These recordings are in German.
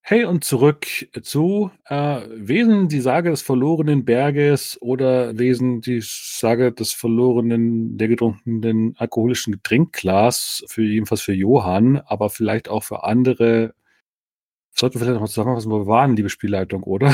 Hey und zurück zu Wesen, die Sage des verlorenen Berges oder Wesen, die Sage des verlorenen, der getrunkenen alkoholischen Trinkglas, jedenfalls für Johann, aber vielleicht auch für andere. Sollten wir vielleicht noch mal zusammenfassen, wo wir waren, liebe Spielleitung, oder?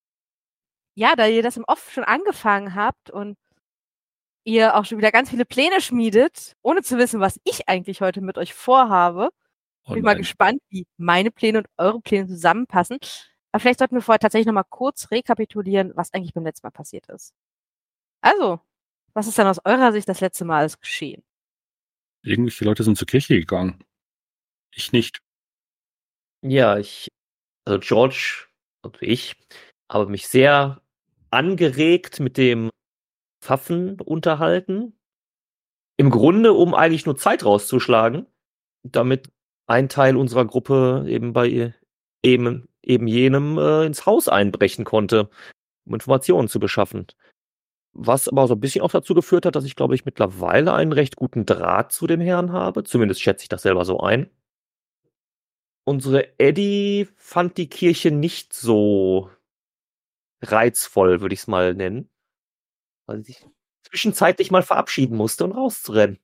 Ja, da ihr das im Off schon angefangen habt und ihr auch schon wieder ganz viele Pläne schmiedet, ohne zu wissen, was ich eigentlich heute mit euch vorhabe, Oh bin ich mal nein. gespannt, wie meine Pläne und eure Pläne zusammenpassen. Aber vielleicht sollten wir vorher tatsächlich noch mal kurz rekapitulieren, was eigentlich beim letzten Mal passiert ist. Also, was ist dann aus eurer Sicht das letzte Mal alles geschehen? Irgendwelche Leute sind zur Kirche gegangen. Ich nicht. Ja, also George und ich, habe mich sehr angeregt mit dem Pfaffen unterhalten. Im Grunde, um eigentlich nur Zeit rauszuschlagen, damit ein Teil unserer Gruppe eben bei eben jenem ins Haus einbrechen konnte, um Informationen zu beschaffen. Was aber so ein bisschen auch dazu geführt hat, dass ich, glaube ich, mittlerweile einen recht guten Draht zu dem Herrn habe. Zumindest schätze ich das selber so ein. Unsere Eddie fand die Kirche nicht so reizvoll, würde ich es mal nennen. Weil sie sich zwischenzeitlich mal verabschieden musste und rauszurennen.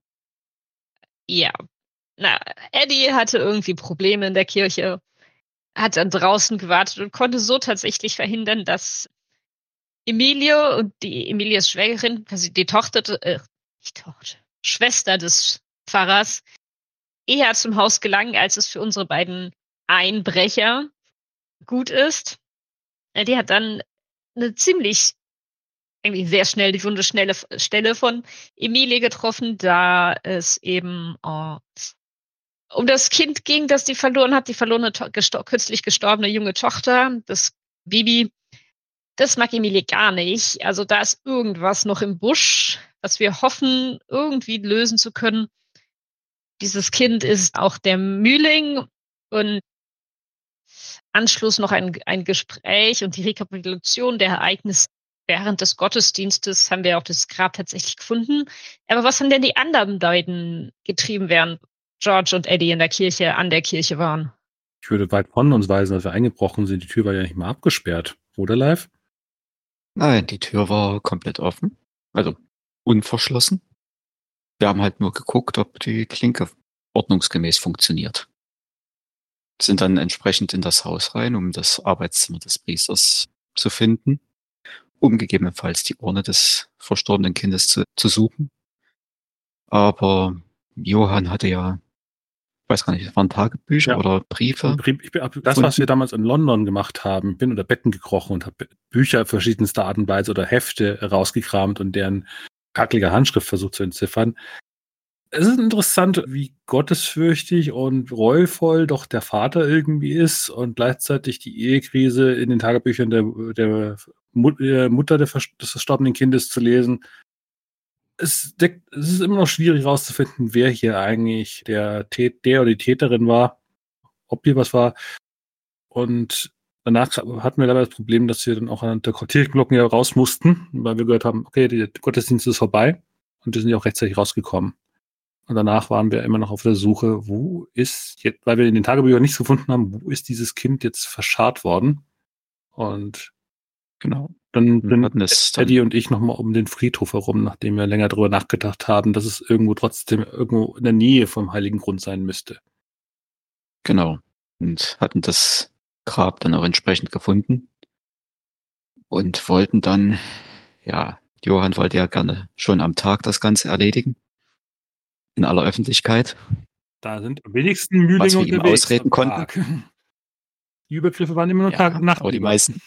Ja. Na, Eddie hatte irgendwie Probleme in der Kirche, hat dann draußen gewartet und konnte so tatsächlich verhindern, dass Emilie und die Emilies Schwägerin, quasi die Schwester des Pfarrers, eher zum Haus gelangen, als es für unsere beiden Einbrecher gut ist. Die hat dann eine ziemlich, irgendwie sehr schnell die wunderschnelle Stelle von Emilie getroffen, da es eben um das Kind ging, das die verloren hat, die verlorene, kürzlich gestorbene junge Tochter, das Bibi. Das mag Emilie gar nicht. Also da ist irgendwas noch im Busch, was wir hoffen, irgendwie lösen zu können. Dieses Kind ist auch der Mühling und Anschluss noch ein Gespräch und die Rekapitulation der Ereignisse während des Gottesdienstes haben wir auch das Grab tatsächlich gefunden. Aber was haben denn die anderen beiden getrieben, während George und Eddie in der Kirche, an der Kirche waren? Ich würde weit von uns weisen, dass wir eingebrochen sind. Die Tür war ja nicht mal abgesperrt. Oder live? Nein, die Tür war komplett offen. Also unverschlossen. Wir haben halt nur geguckt, ob die Klinke ordnungsgemäß funktioniert. Sind dann entsprechend in das Haus rein, um das Arbeitszimmer des Priesters zu finden, um gegebenenfalls die Urne des verstorbenen Kindes zu suchen. Aber Johann hatte ja, ich weiß gar nicht, es waren Tagebücher oder Briefe. Das, was wir damals in London gemacht haben, bin unter Betten gekrochen und habe Bücher verschiedenster Art und Weise oder Hefte rausgekramt und deren kacklige Handschrift versucht zu entziffern. Es ist interessant, wie gottesfürchtig und reuevoll doch der Vater irgendwie ist und gleichzeitig die Ehekrise in den Tagebüchern der Mutter des verstorbenen Kindes zu lesen. Es ist immer noch schwierig herauszufinden, wer hier eigentlich der oder die Täterin war, ob hier was war. Und danach hatten wir dabei das Problem, dass wir dann auch an der Kirchenglocken ja raus mussten, weil wir gehört haben, okay, der Gottesdienst ist vorbei und wir sind ja auch rechtzeitig rausgekommen. Und danach waren wir immer noch auf der Suche, wo ist jetzt, weil wir in den Tagebüchern nichts gefunden haben, wo ist dieses Kind jetzt verscharrt worden? Und genau. Dann sind Eddie und ich nochmal um den Friedhof herum, nachdem wir länger drüber nachgedacht haben, dass es trotzdem irgendwo in der Nähe vom Heiligen Grund sein müsste. Genau. Und hatten das Grab dann auch entsprechend gefunden. Und wollten dann, ja, Johann wollte ja gerne schon am Tag das Ganze erledigen. In aller Öffentlichkeit. Da sind am wenigsten Mühlinge was wir ihm ausreden konnten. Die Übergriffe waren immer nur Nacht. Aber die meisten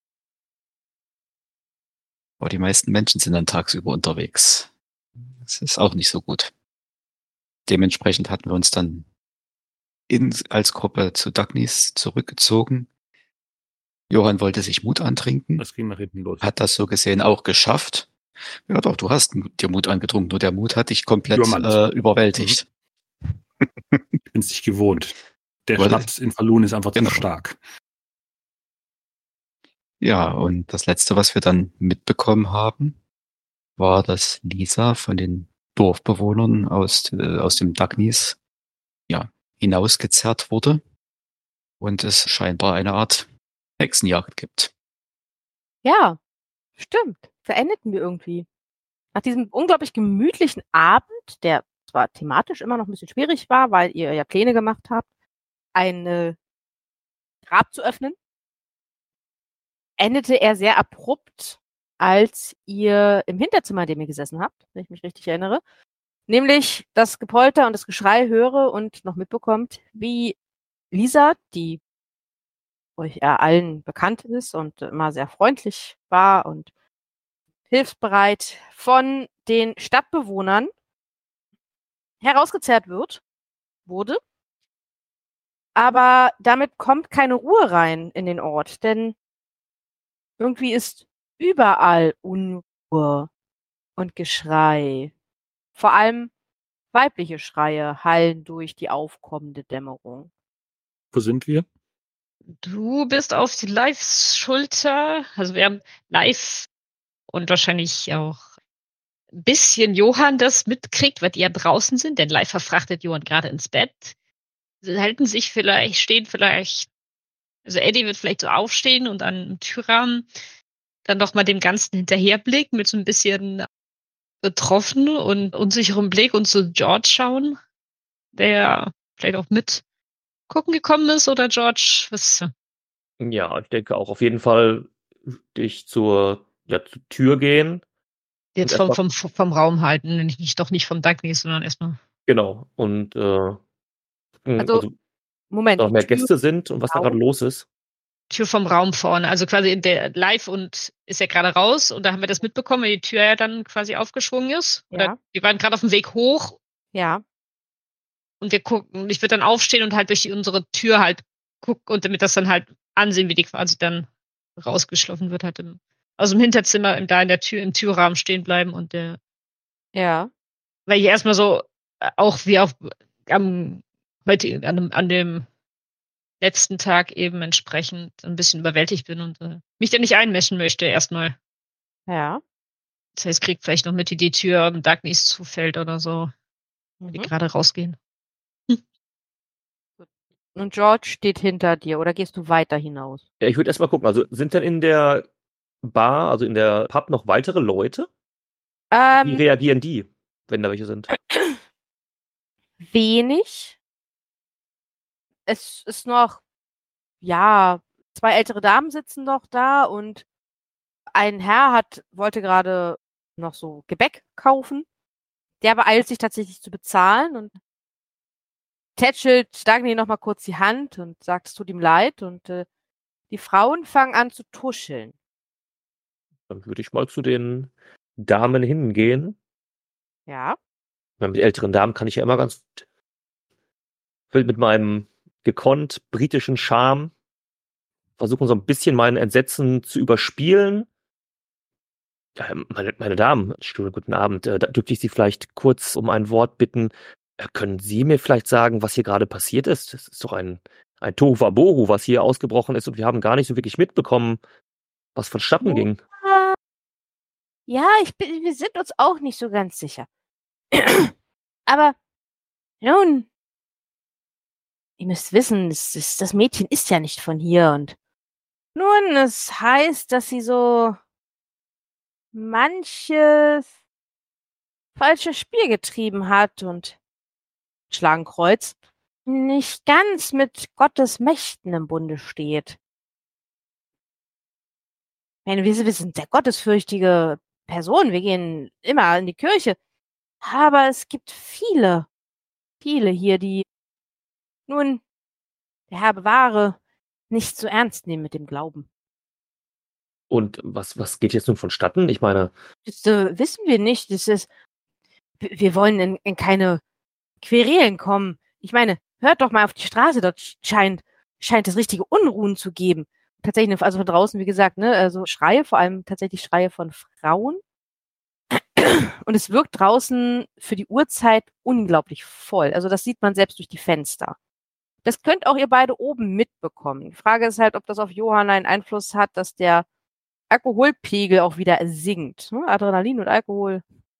Menschen sind dann tagsüber unterwegs. Das ist auch nicht so gut. Dementsprechend hatten wir uns dann als Gruppe zu Dagnis zurückgezogen. Johann wollte sich Mut antrinken. Das ging nach hinten los. Hat das so gesehen auch geschafft. Ja doch, du hast dir Mut angetrunken, nur der Mut hat dich komplett überwältigt. Ich bin es nicht gewohnt. Der Schnaps in Falun ist einfach zu stark. Ja, und das Letzte, was wir dann mitbekommen haben, war, dass Lisa von den Dorfbewohnern aus dem Dagnis hinausgezerrt wurde und es scheinbar eine Art Hexenjagd gibt. Ja, stimmt. Verendeten wir irgendwie. Nach diesem unglaublich gemütlichen Abend, der zwar thematisch immer noch ein bisschen schwierig war, weil ihr ja Pläne gemacht habt, ein Grab zu öffnen, endete er sehr abrupt, als ihr im Hinterzimmer, in dem ihr gesessen habt, wenn ich mich richtig erinnere, nämlich das Gepolter und das Geschrei höre und noch mitbekommt, wie Lisa, die euch ja allen bekannt ist und immer sehr freundlich war und hilfsbereit, von den Stadtbewohnern herausgezerrt wurde. Aber damit kommt keine Ruhe rein in den Ort, denn irgendwie ist überall Unruhe und Geschrei. Vor allem weibliche Schreie hallen durch die aufkommende Dämmerung. Wo sind wir? Du bist auf die Lives Schulter. Also wir haben Live und wahrscheinlich auch ein bisschen Johann das mitkriegt, weil die ja draußen sind, denn Live verfrachtet Johann gerade ins Bett. Sie halten sich vielleicht, stehen vielleicht, also Eddie wird vielleicht so aufstehen und an dem Türrahmen dann doch mal dem Ganzen hinterherblicken mit so ein bisschen betroffen und unsicherem Blick und zu George schauen, der vielleicht auch mit gucken gekommen ist, oder George, was? Ja, ich denke auch auf jeden Fall dich zur Tür gehen. Jetzt Und vom Raum halten, nicht doch nicht vom Duckney, sondern erstmal. Genau. Und Also, Moment, noch die mehr Tür Gäste sind und was da gerade los ist. Tür vom Raum vorne, also quasi in der Live und ist ja gerade raus und da haben wir das mitbekommen, weil die Tür ja dann quasi aufgeschwungen ist. Ja. Oder die waren gerade auf dem Weg hoch Ja, und wir gucken, und ich würde dann aufstehen und halt durch unsere Tür halt gucken und damit das dann halt ansehen, wie die quasi dann rausgeschliffen wird, halt aus dem Hinterzimmer da in der Tür, im Türrahmen stehen bleiben und ja. weil ich erstmal so auch wie auf heute an dem letzten Tag eben entsprechend ein bisschen überwältigt bin und mich da nicht einmischen möchte erstmal. Ja. Das heißt, kriegt vielleicht noch mit, wie die Tür Dagnis zufällt oder so, die Mhm. gerade rausgehen. Und George steht hinter dir oder gehst du weiter hinaus? Ja, ich würde erstmal gucken, also sind denn in der Bar, also in der Pub noch weitere Leute? Wie reagieren die, wenn da welche sind? Wenig. Es ist noch, ja, 2 ältere Damen sitzen noch da und ein Herr wollte gerade noch so Gebäck kaufen. Der beeilt sich tatsächlich zu bezahlen und tätschelt Dagny noch mal kurz die Hand und sagt, es tut ihm leid. Und die Frauen fangen an zu tuscheln. Dann würde ich mal zu den Damen hingehen. Ja. Mit älteren Damen kann ich ja immer ganz gut. Will mit meinem gekonnt britischen Charme versuchen, so ein bisschen mein Entsetzen zu überspielen. Ja, meine Damen, schönen guten Abend. Dürfte ich Sie vielleicht kurz um ein Wort bitten? Können Sie mir vielleicht sagen, was hier gerade passiert ist? Es ist doch ein Tohuwabohu, was hier ausgebrochen ist und wir haben gar nicht so wirklich mitbekommen, was vonstatten ging. Ja, wir sind uns auch nicht so ganz sicher. Aber nun, ihr müsst wissen, das Mädchen ist ja nicht von hier und nun, es heißt, dass sie so manches falsches Spiel getrieben hat und Schlagenkreuz nicht ganz mit Gottes Mächten im Bunde steht. Ich meine, wir sind sehr gottesfürchtige Personen, wir gehen immer in die Kirche, aber es gibt viele hier, die nun, der Herr bewahre, nicht so ernst nehmen mit dem Glauben. Und was geht jetzt nun vonstatten? Ich meine, Das wissen wir nicht. Wir wollen in keine Querelen kommen. Ich meine, hört doch mal auf die Straße, dort scheint es richtige Unruhen zu geben. Tatsächlich, also von draußen, wie gesagt, ne, also Schreie, vor allem tatsächlich Schreie von Frauen. Und es wirkt draußen für die Uhrzeit unglaublich voll. Also das sieht man selbst durch die Fenster. Das könnt auch ihr beide oben mitbekommen. Die Frage ist halt, ob das auf Johann einen Einfluss hat, dass der Alkoholpegel auch wieder sinkt. Ne? Adrenalin und Alkohol.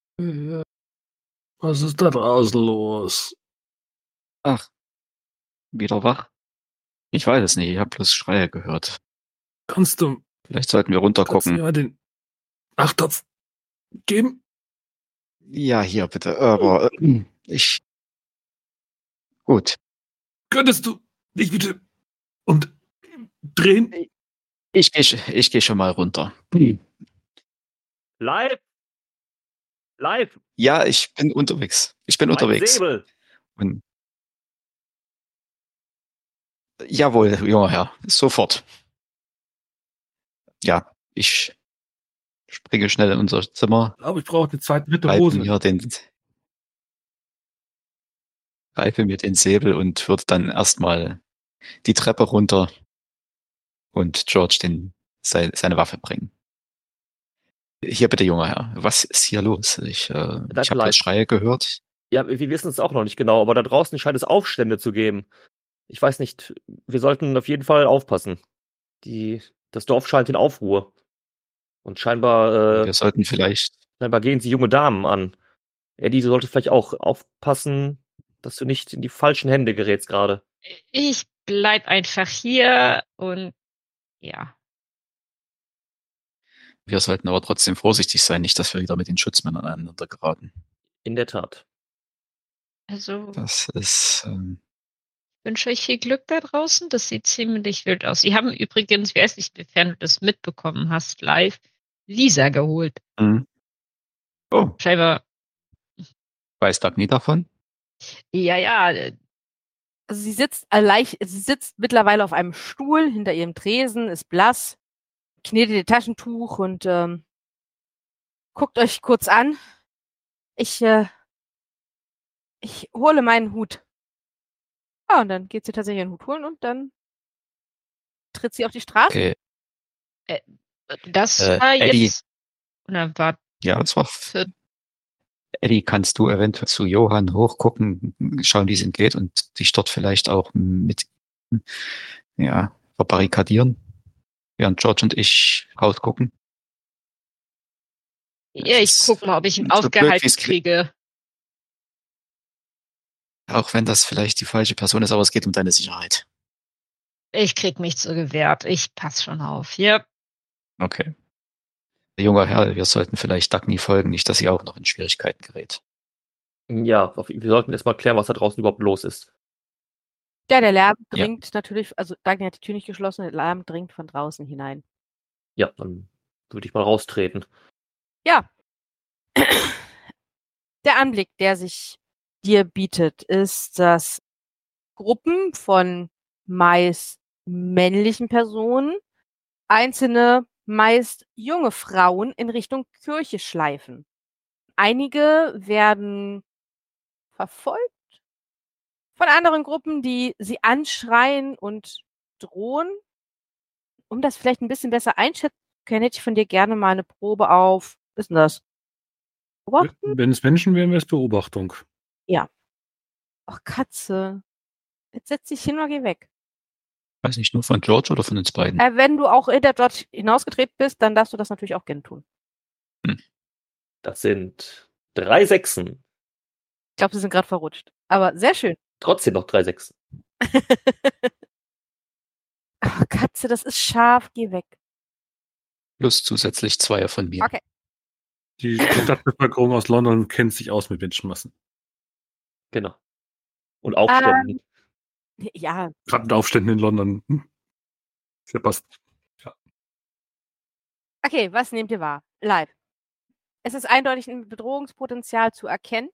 Was ist da draußen los? Ach, wieder wach? Ich weiß es nicht, ich habe bloß Schreie gehört. Kannst du Vielleicht sollten wir mir runtergucken. mal den Achttopf geben? Ja, hier bitte. Aber ich. Gut. Könntest du dich bitte und drehen? Ich geh schon mal runter. Live! Live! Ja, ich bin unterwegs. Mein Säbel! Und jawohl, junger Herr, sofort. Ja, ich springe schnell in unser Zimmer, Ich glaube, ich brauche eine zweite, dritte greife mir den Säbel und würde dann erstmal die Treppe runter und George seine Waffe bringen. Hier bitte, junger Herr, was ist hier los? Ich habe bloß Schreie gehört. Ja, wir wissen es auch noch nicht genau, aber da draußen scheint es Aufstände zu geben. Ich weiß nicht, wir sollten auf jeden Fall aufpassen. Das Dorf scheint in Aufruhr. Und scheinbar Wir sollten vielleicht. gehen sie junge Damen an. Eddie, du solltest vielleicht auch aufpassen, dass du nicht in die falschen Hände gerätst gerade. Ich bleib einfach hier und ja. Wir sollten aber trotzdem vorsichtig sein, nicht, dass wir wieder mit den Schutzmännern aneinander geraten. In der Tat. Also Das ist. wünsche euch viel Glück da draußen. Das sieht ziemlich wild aus. Sie haben übrigens, ich weiß nicht, inwiefern du das mitbekommen hast, live Lisa geholt. Oh, Scheinbar. weiß Dagny davon? Ja. Also sie sitzt mittlerweile auf einem Stuhl hinter ihrem Tresen, ist blass, knetet ihr Taschentuch und guckt euch kurz an. Ich hole meinen Hut. Ja, und dann geht sie tatsächlich ihren Hut holen und dann tritt sie auf die Straße. Okay. Das war Eddie. jetzt. Oder war Ja, das war. Eddie, kannst du eventuell zu Johann hochgucken, schauen, wie es ihm geht und dich dort vielleicht auch mit verbarrikadieren, während George und ich rausgucken? Ja, ich guck mal, ob ich ihn so aufgehalten blöd, kriege. Auch wenn das vielleicht die falsche Person ist, aber es geht um deine Sicherheit. Ich krieg mich zu gewehrt. Ich pass schon auf. Ja. Okay. Junger Herr, wir sollten vielleicht Dagny folgen, nicht, dass sie auch noch in Schwierigkeiten gerät. Ja, wir sollten erst mal klären, was da draußen überhaupt los ist. Ja, der Lärm dringt natürlich, also Dagny hat die Tür nicht geschlossen, der Lärm dringt von draußen hinein. Ja, dann würde ich mal raustreten. Ja. Der Anblick, der sich dir bietet, ist, dass Gruppen von meist männlichen Personen einzelne, meist junge Frauen in Richtung Kirche schleifen. Einige werden verfolgt von anderen Gruppen, die sie anschreien und drohen. Um das vielleicht ein bisschen besser einschätzen zu können, hätte ich von dir gerne mal eine Probe auf, was ist denn das? Beobachten? Wenn es Menschen wären, wäre es Beobachtung. Ja. Ach, Katze. Jetzt setz dich hin oder geh weg. Weiß nicht, nur von George oder von uns beiden? Wenn du auch hinter dort hinausgetreten bist, dann darfst du das natürlich auch gerne tun. Das sind 3 Sechsen. Ich glaube, sie sind gerade verrutscht. Aber sehr schön. Trotzdem noch 3 Sechsen. Ach, Katze, das ist scharf. Geh weg. Plus zusätzlich 2 von mir. Okay. Die Stadtbevölkerung aus London kennt sich aus mit Menschenmassen. Genau. Und Aufständen. Ja. Gerade mit Aufständen in London. Sehr passt. Ja. Okay, was nehmt ihr wahr? Live. Es ist eindeutig ein Bedrohungspotenzial zu erkennen.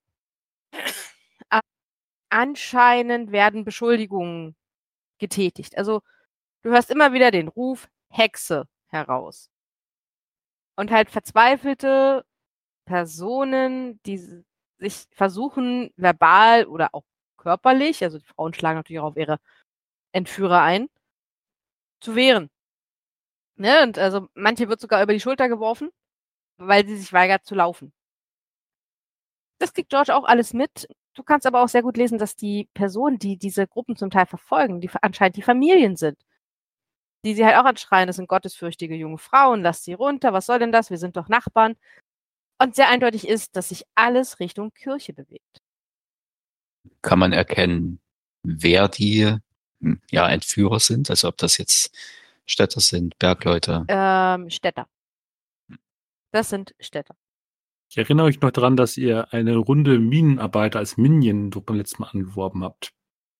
Anscheinend werden Beschuldigungen getätigt. Also du hörst immer wieder den Ruf Hexe heraus. Und halt verzweifelte Personen, die sich versuchen, verbal oder auch körperlich, also die Frauen schlagen natürlich auch auf ihre Entführer ein, zu wehren. Ne? Und also manche wird sogar über die Schulter geworfen, weil sie sich weigert zu laufen. Das kriegt George auch alles mit. Du kannst aber auch sehr gut lesen, dass die Personen, die diese Gruppen zum Teil verfolgen, die anscheinend die Familien sind. Die sie halt auch anschreien, das sind gottesfürchtige junge Frauen, lasst sie runter, was soll denn das, wir sind doch Nachbarn. Und sehr eindeutig ist, dass sich alles Richtung Kirche bewegt. Kann man erkennen, wer die Entführer sind, also ob das jetzt Städter sind, Bergleute. Städter. Das sind Städter. Ich erinnere euch noch daran, dass ihr eine Runde Minenarbeiter als Minion beim letzten Mal angeworben habt.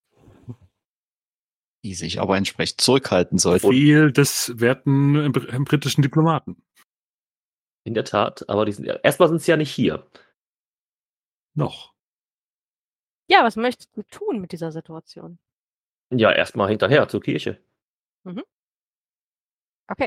Die sich aber entsprechend zurückhalten sollten. Viel des werten britischen Diplomaten. In der Tat, aber erstmal sind sie ja nicht hier. Noch. Ja, was möchtest du tun mit dieser Situation? Ja, erstmal hinterher zur Kirche. Okay.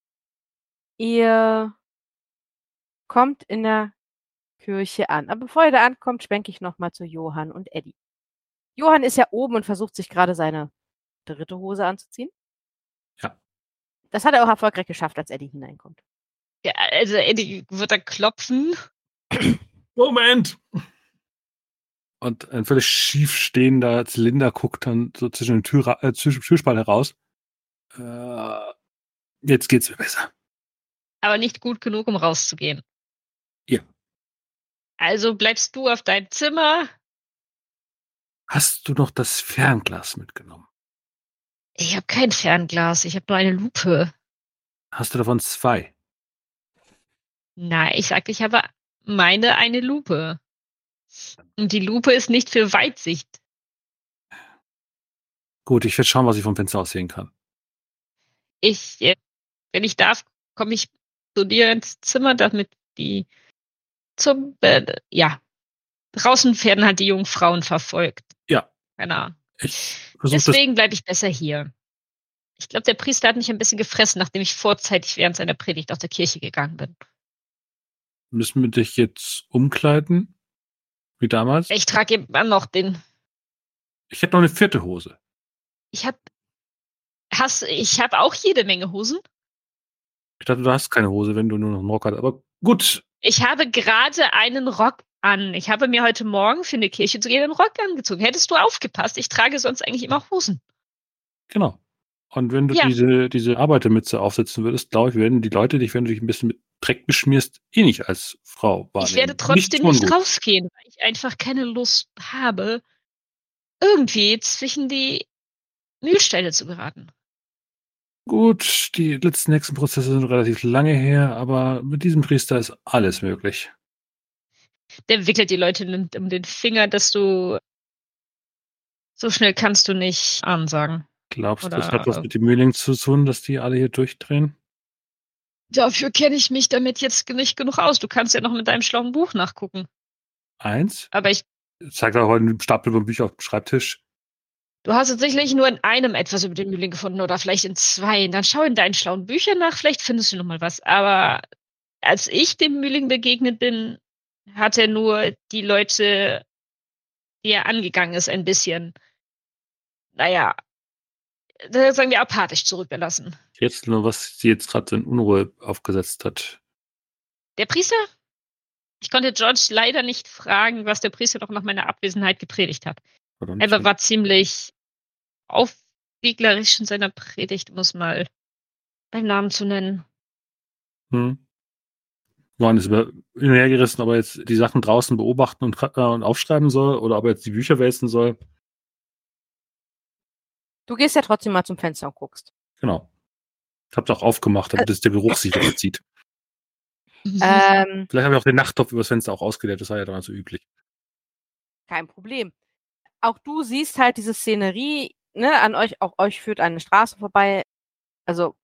Ihr kommt in der Kirche an. Aber bevor ihr da ankommt, schwenke ich nochmal zu Johann und Eddie. Johann ist ja oben und versucht sich gerade seine dritte Hose anzuziehen. Ja. Das hat er auch erfolgreich geschafft, als Eddie hineinkommt. Ja, also Eddie wird da klopfen. Moment! Und ein völlig schief stehender Zylinder guckt dann so zwischen den Türspalt heraus. Jetzt geht's mir besser. Aber nicht gut genug, um rauszugehen. Ja. Also bleibst du auf deinem Zimmer. Hast du noch das Fernglas mitgenommen? Ich habe kein Fernglas, ich habe nur eine Lupe. Hast du davon 2? Nein, ich sagte, ich habe eine Lupe. Und die Lupe ist nicht für Weitsicht. Gut, ich werde schauen, was ich vom Fenster aus sehen kann. Wenn ich darf, komme ich zu dir ins Zimmer, damit die zum Bett. Ja. Draußen werden halt die jungen Frauen verfolgt. Ja. Genau. Ich versuche das. Deswegen bleibe ich besser hier. Ich glaube, der Priester hat mich ein bisschen gefressen, nachdem ich vorzeitig während seiner Predigt aus der Kirche gegangen bin. Müssen wir dich jetzt umkleiden? Wie damals? Ich trage immer noch den. Ich hätte noch eine 4. Hose. Ich habe auch jede Menge Hosen. Ich dachte, du hast keine Hose, wenn du nur noch einen Rock hast. Aber gut. Ich habe gerade einen Rock an. Ich habe mir heute Morgen für eine Kirche zu gehen einen Rock angezogen. Hättest du aufgepasst? Ich trage sonst eigentlich immer Hosen. Genau. Und wenn du diese Arbeitermütze aufsetzen würdest, glaube ich, werden die Leute dich, wenn du dich ein bisschen mit Dreck beschmierst, nicht als Frau wahrnehmen. Ich werde trotzdem nicht rausgehen, weil ich einfach keine Lust habe, irgendwie zwischen die Mühlsteine zu geraten. Gut, die letzten Hexenprozesse sind relativ lange her, aber mit diesem Priester ist alles möglich. Der wickelt die Leute um den Finger, dass du so schnell kannst du nicht ansagen. Glaubst du, das hat was mit den Mühlingen zu tun, dass die alle hier durchdrehen? Dafür kenne ich mich damit jetzt nicht genug aus. Du kannst ja noch mit deinem schlauen Buch nachgucken. 1? Aber ich zeige auch heute einen Stapel von Büchern auf dem Schreibtisch. Du hast tatsächlich nur in einem etwas über den Mühling gefunden oder vielleicht in 2. Dann schau in deinen schlauen Büchern nach, vielleicht findest du noch mal was. Aber als ich dem Mühling begegnet bin, hat er nur die Leute, die er angegangen ist, ein bisschen, sagen wir, apathisch zurückgelassen. Jetzt nur, was sie jetzt gerade in Unruhe aufgesetzt hat. Der Priester? Ich konnte George leider nicht fragen, was der Priester noch nach meiner Abwesenheit gepredigt hat. Er war ziemlich aufwieglerisch in seiner Predigt, um es mal beim Namen zu nennen. Johann ist hinhergerissen, ob er jetzt die Sachen draußen beobachten und aufschreiben soll oder ob er jetzt die Bücher wälzen soll. Du gehst ja trotzdem mal zum Fenster und guckst. Genau. Ich hab's auch aufgemacht, damit es der Geruch sich wegzieht. Vielleicht habe ich auch den Nachttopf übers Fenster auch ausgeleert, das war ja damals so üblich. Kein Problem. Auch du siehst halt diese Szenerie, ne, auch euch führt eine Straße vorbei. Also,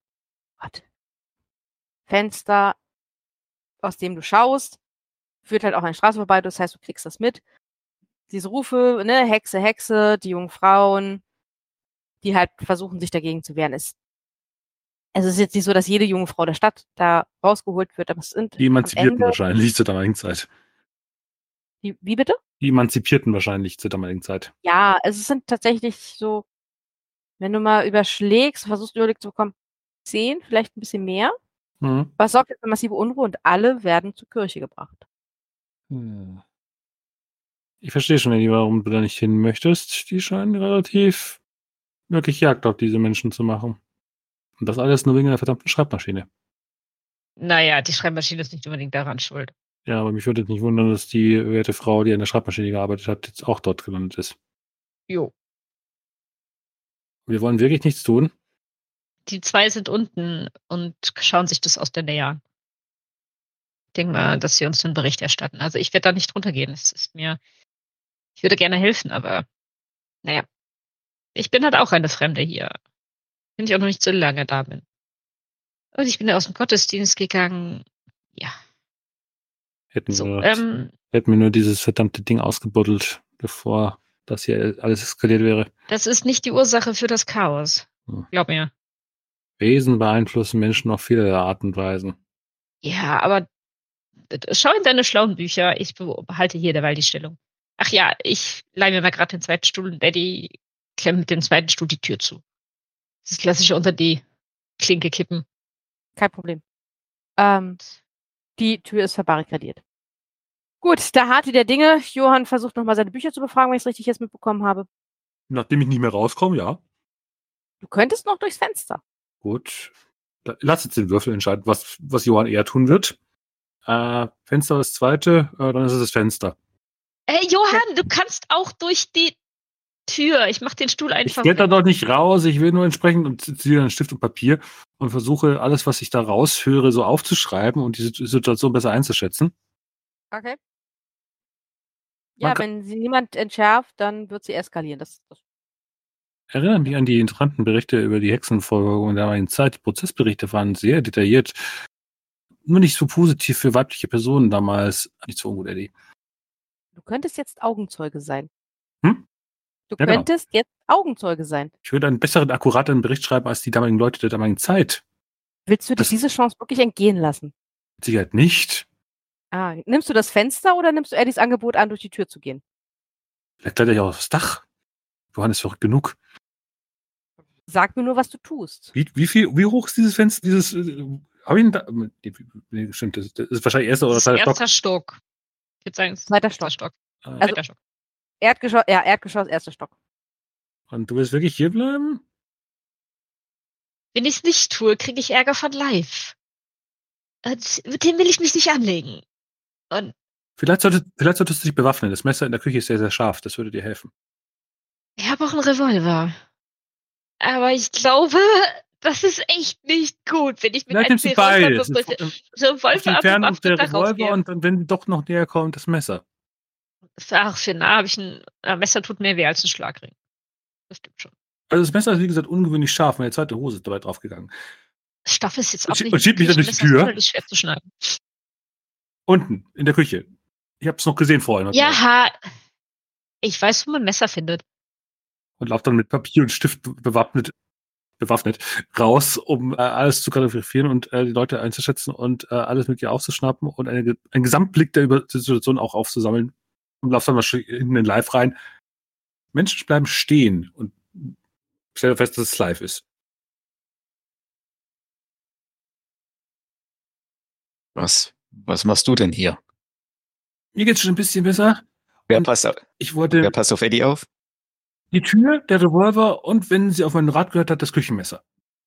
Fenster, aus dem du schaust, führt halt auch eine Straße vorbei, das heißt, du kriegst das mit. Diese Rufe, ne, Hexe, Hexe, die jungen Frauen, die halt versuchen, sich dagegen zu wehren. Es ist jetzt nicht so, dass jede junge Frau der Stadt da rausgeholt wird, aber es sind die Emanzipierten wahrscheinlich zur damaligen Zeit. Wie bitte? Die Emanzipierten wahrscheinlich zur damaligen Zeit. Ja, es sind tatsächlich so, wenn du mal überschlägst, versuchst du überlegt zu bekommen, 10, vielleicht ein bisschen mehr. Was sorgt jetzt für massive Unruhe und alle werden zur Kirche gebracht. Ich verstehe schon, Eddie, warum du da nicht hin möchtest. Die scheinen relativ wirklich Jagd auf diese Menschen zu machen. Und das alles nur wegen einer verdammten Schreibmaschine. Naja, die Schreibmaschine ist nicht unbedingt daran schuld. Ja, aber mich würde jetzt nicht wundern, dass die werte Frau, die an der Schreibmaschine gearbeitet hat, jetzt auch dort gelandet ist. Jo. Wir wollen wirklich nichts tun. Die 2 sind unten und schauen sich das aus der Nähe an. Ich denke mal, dass sie uns einen Bericht erstatten. Also ich werde da nicht runtergehen. Ich würde gerne helfen, aber naja. Ich bin halt auch eine Fremde hier. Wenn ich auch noch nicht so lange da bin. Und ich bin ja aus dem Gottesdienst gegangen. Ja. Hätten So, wir nur dieses verdammte Ding ausgebuddelt, bevor das hier alles eskaliert wäre. das ist nicht die Ursache für das Chaos. Glaub mir. Wesen beeinflussen Menschen auf viele Art und Weisen. Ja, aber schau in deine schlauen Bücher. Ich behalte hier derweil die Stellung. Ach ja, ich leih mir mal gerade den zweiten Stuhl und Daddy klemmt mit dem zweiten Stuhl die Tür zu. Das klassische unter die Klinke kippen. Kein Problem. Die Tür ist verbarrikadiert. Gut, da harte der Dinge. Johann versucht nochmal seine Bücher zu befragen, wenn ich es richtig jetzt mitbekommen habe. Nachdem ich nicht mehr rauskomme, ja. Du könntest noch durchs Fenster. Gut. Lass jetzt den Würfel entscheiden, was Johann eher tun wird. Fenster das zweite, dann ist es das Fenster. Johann, du kannst auch durch die Tür. Ich mach den Stuhl Ich einfach gehe da weg. doch nicht raus, ich will nur entsprechend und ziehe dann Stift und Papier und versuche alles, was ich da raushöre, so aufzuschreiben und die Situation besser einzuschätzen. Okay. Man Ja, kann- wenn sie niemand entschärft, dann wird sie eskalieren. Das Erinnere mich an die interessanten Berichte über die Hexenverfolgung in der damaligen Zeit. Die Prozessberichte waren sehr detailliert. Nur nicht so positiv für weibliche Personen damals. Nicht so ungut, Eddie. Du könntest jetzt Augenzeuge sein. Hm? Du Ja, genau. könntest jetzt Augenzeuge sein. Ich würde einen besseren, akkurateren Bericht schreiben als die damaligen Leute der damaligen Zeit. Willst du dir Das- diese Chance wirklich entgehen lassen? Mit Sicherheit nicht. Nimmst du das Fenster oder nimmst du Eddies Angebot an, durch die Tür zu gehen? Vielleicht klettert ich auch aufs Dach. Johann ist verrückt genug. Sag mir nur, was du tust. Wie hoch ist dieses Fenster? Habe ich ihn da? Nee, stimmt, das ist wahrscheinlich erster oder Das ist zweiter Stock. erster Stock. Ich würde sagen, es ist Zweiter erster Stock. Stock. Also, Zweiter Stock. Erdgeschoss, erster Stock. und du willst wirklich hier bleiben? Wenn ich es nicht tue, kriege ich Ärger von Live. Und mit dem will ich mich nicht anlegen. Und Vielleicht solltest du dich bewaffnen. Das Messer in der Küche ist sehr, sehr scharf. Das würde dir helfen. ich habe auch einen Revolver. Aber ich glaube, das ist echt nicht gut, wenn ich mit Vielleicht einem nimmst du beides. Revolver Auf die Entfernung der da Revolver rausgehe. und dann, wenn die doch noch näher kommt, das Messer. Ach, für nah habe ich ein Messer tut mehr weh als ein Schlagring. Das stimmt schon. Also das Messer ist, wie gesagt, ungewöhnlich scharf. Meine zweite Hose ist dabei draufgegangen. Stoff ist jetzt Und auch nicht und schiebt mich dann durch die Messer ist Tür. sonderlich schwer zu schneiden. Unten, in der Küche. Ich habe es noch gesehen vorhin. Ja, ich weiß, wo man Messer findet. Und laufe dann mit Papier und Stift bewaffnet raus, um alles zu kalligrafieren und die Leute einzuschätzen und alles mit ihr aufzuschnappen und einen Gesamtblick der Situation auch aufzusammeln. Und laufe dann mal hinten in Live rein. Menschen bleiben stehen und stelle fest, dass es live ist. Was machst du denn hier? Mir geht's schon ein bisschen besser. Wer Und passt Ich wollte auf Eddie auf? die Tür, der Revolver und, wenn sie auf mein Rad gehört hat, das Küchenmesser.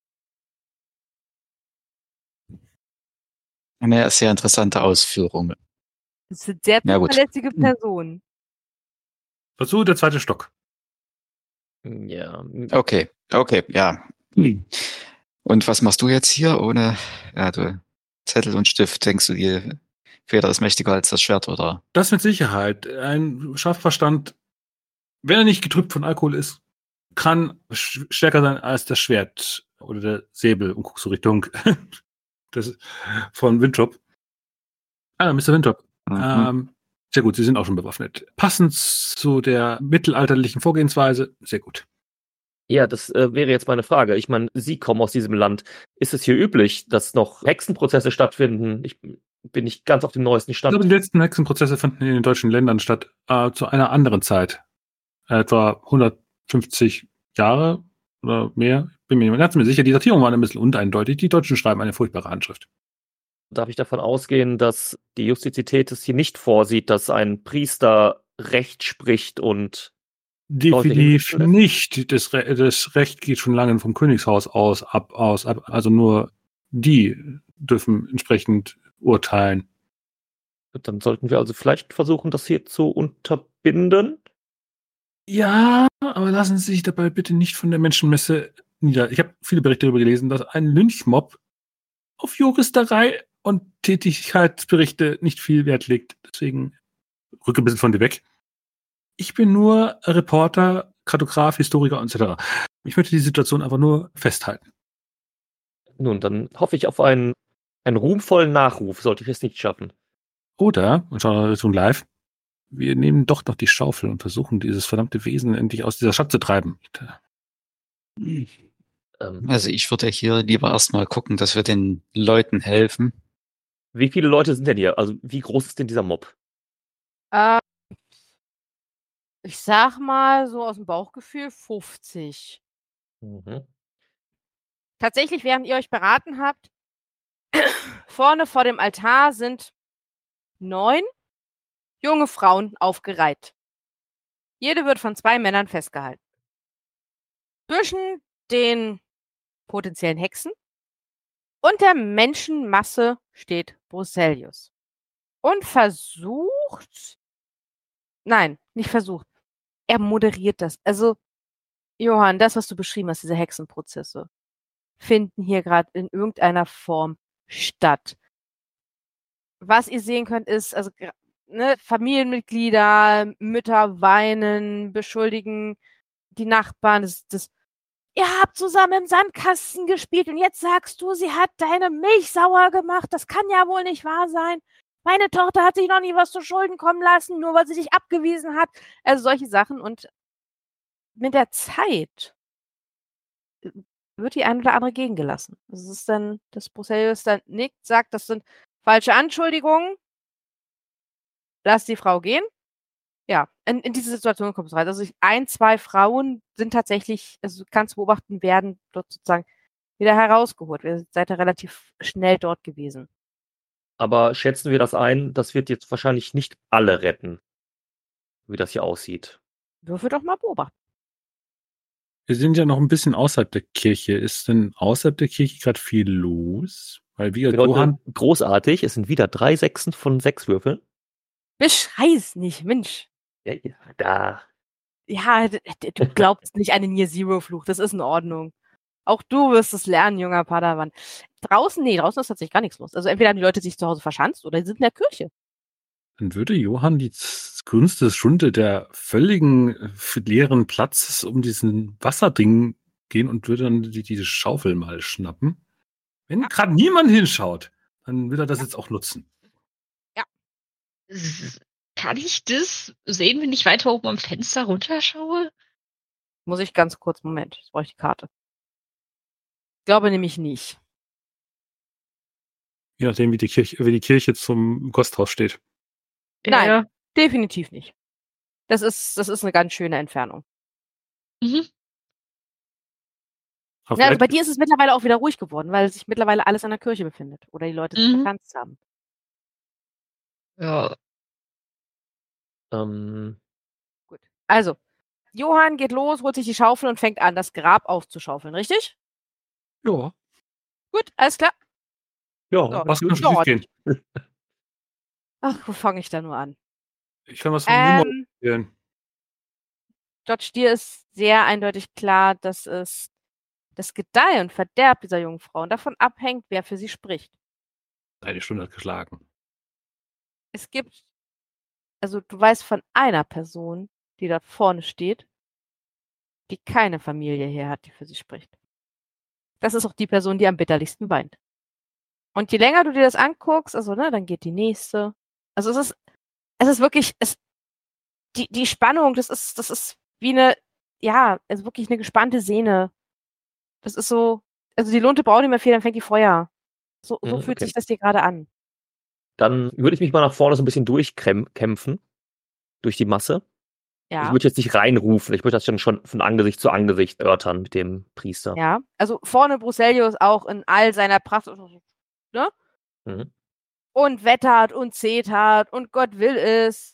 Eine sehr interessante Ausführung. Das sind sehr Ja, gut. zuverlässige Personen. Dazu der zweite Stock. Ja. Okay, ja. Und was machst du jetzt hier ohne du Zettel und Stift? Denkst du, die Feder ist mächtiger als das Schwert, oder? Das mit Sicherheit. Ein scharfer Verstand, wenn er nicht getrübt von Alkohol ist, kann stärker sein als das Schwert oder der Säbel. Und guckst du Richtung von Winthrop. Mr. Winthrop. Sehr gut, Sie sind auch schon bewaffnet. Passend zu der mittelalterlichen Vorgehensweise, sehr gut. Ja, das wäre jetzt meine Frage. Ich meine, Sie kommen aus diesem Land. Ist es hier üblich, dass noch Hexenprozesse stattfinden? Ich bin nicht ganz auf dem neuesten Ich Stand. glaube, die letzten Hexenprozesse fanden in den deutschen Ländern statt, zu einer anderen Zeit. Etwa 150 Jahre oder mehr. Bin mir nicht mehr ganz sicher. Die Datierungen waren ein bisschen uneindeutig. Die Deutschen schreiben eine furchtbare Handschrift. Darf ich davon ausgehen, dass die Justizität es hier nicht vorsieht, dass ein Priester Recht spricht und Definitiv Leute nicht. Das Recht geht schon lange vom Königshaus aus ab. Also nur die dürfen entsprechend urteilen. dann sollten wir also vielleicht versuchen, das hier zu unterbinden. Ja, aber lassen Sie sich dabei bitte nicht von der Menschenmesse nieder. Ich habe viele Berichte darüber gelesen, dass ein Lynchmob auf Juristerei und Tätigkeitsberichte nicht viel Wert legt. Deswegen rücke ein bisschen von dir weg. Ich bin nur Reporter, Kartograf, Historiker etc. Ich möchte die Situation einfach nur festhalten. Nun, dann hoffe ich auf einen ruhmvollen Nachruf, sollte ich es nicht schaffen. Oder, und schauen wir Richtung live, wir nehmen doch noch die Schaufel und versuchen, dieses verdammte Wesen endlich aus dieser Stadt zu treiben. Also ich würde hier lieber erstmal gucken, dass wir den Leuten helfen. Wie viele Leute sind denn hier? Also wie groß ist denn dieser Mob? Ich sag mal so aus dem Bauchgefühl 50. Mhm. Tatsächlich, während ihr euch beraten habt, vorne vor dem Altar sind 9 junge Frauen aufgereiht. Jede wird von 2 Männern festgehalten. Zwischen den potenziellen Hexen und der Menschenmasse steht Bruselius. Und nein, nicht versucht. Er moderiert das. Also, Johann, das, was du beschrieben hast, diese Hexenprozesse, finden hier gerade in irgendeiner Form statt. Was ihr sehen könnt, ist, also Familienmitglieder, Mütter weinen, beschuldigen die Nachbarn. Ihr habt zusammen im Sandkasten gespielt und jetzt sagst du, sie hat deine Milch sauer gemacht. Das kann ja wohl nicht wahr sein. Meine Tochter hat sich noch nie was zu Schulden kommen lassen, nur weil sie dich abgewiesen hat. Also solche Sachen. Und mit der Zeit wird die ein oder andere gehen gelassen. Das ist dann, dass Bruselius dann nickt, sagt, das sind falsche Anschuldigungen. Lass die Frau gehen. Ja, in diese Situation kommt es rein. Also 1, 2 Frauen sind tatsächlich, also kannst beobachten, werden dort sozusagen wieder herausgeholt. Ihr seid ja relativ schnell dort gewesen. Aber schätzen wir das ein, das wird jetzt wahrscheinlich nicht alle retten, wie das hier aussieht. Würfel doch mal beobachten. Wir sind ja noch ein bisschen außerhalb der Kirche. Ist denn außerhalb der Kirche gerade viel los? Weil wir, Johann, Großartig, es sind wieder 3 Sechsen von 6 Würfeln. Bescheiß nicht, Mensch. Ja, da. Ja, du glaubst nicht an den Year-Zero-Fluch. Das ist in Ordnung. Auch du wirst es lernen, junger Padawan. Draußen ist tatsächlich gar nichts los. Also entweder haben die Leute sich zu Hause verschanzt oder sie sind in der Kirche. dann würde Johann die größte Stunde der völligen leeren Platzes um diesen Wasserding gehen und würde dann diese Schaufel mal schnappen. Wenn gerade niemand hinschaut, dann will er das jetzt auch nutzen. Kann ich das sehen, wenn ich weiter oben am Fenster runterschaue? Muss ich ganz kurz, Moment, jetzt brauche ich die Karte. Ich glaube nämlich nicht. Je nachdem, wie die Kirche zum Gasthaus steht. Nein, Ja. definitiv nicht. Das ist eine ganz schöne Entfernung. Mhm. Aber Ja, also bei dir ist es mittlerweile auch wieder ruhig geworden, weil sich mittlerweile alles an der Kirche befindet oder die Leute sich Mhm. verschanzt haben. Ja. Gut. Also, Johann geht los, holt sich die Schaufel und fängt an, das Grab aufzuschaufeln, richtig? ja, Gut, alles klar. Ja, So. was kann schon Dort. schief gehen? Ach, wo fange ich da nur an? Ich kann was von Humor erzählen. Dort dir ist sehr eindeutig klar, dass es das Gedeih und Verderb dieser jungen Frauen davon abhängt, wer für sie spricht. Eine Stunde hat geschlagen. Es gibt, also du weißt von einer Person, die dort vorne steht, die keine Familie hier hat, die für sie spricht. Das ist auch die Person, die am bitterlichsten weint. Und je länger du dir das anguckst, also, dann geht die nächste. Also es ist wirklich, die Spannung, das ist wie also wirklich eine gespannte Sehne. Das ist so, also die Lunte braucht nicht mehr viel, dann fängt die Feuer. So fühlt okay. sich das dir gerade an. Dann würde ich mich mal nach vorne so ein bisschen durchkämpfen. Durch die Masse. Ja. Ich würde jetzt nicht reinrufen, ich würde das dann schon von Angesicht zu Angesicht erörtern mit dem Priester. Ja, also vorne Bruselius auch in all seiner Pracht, ne? Mhm. Und wettert und zetert und Gott will es.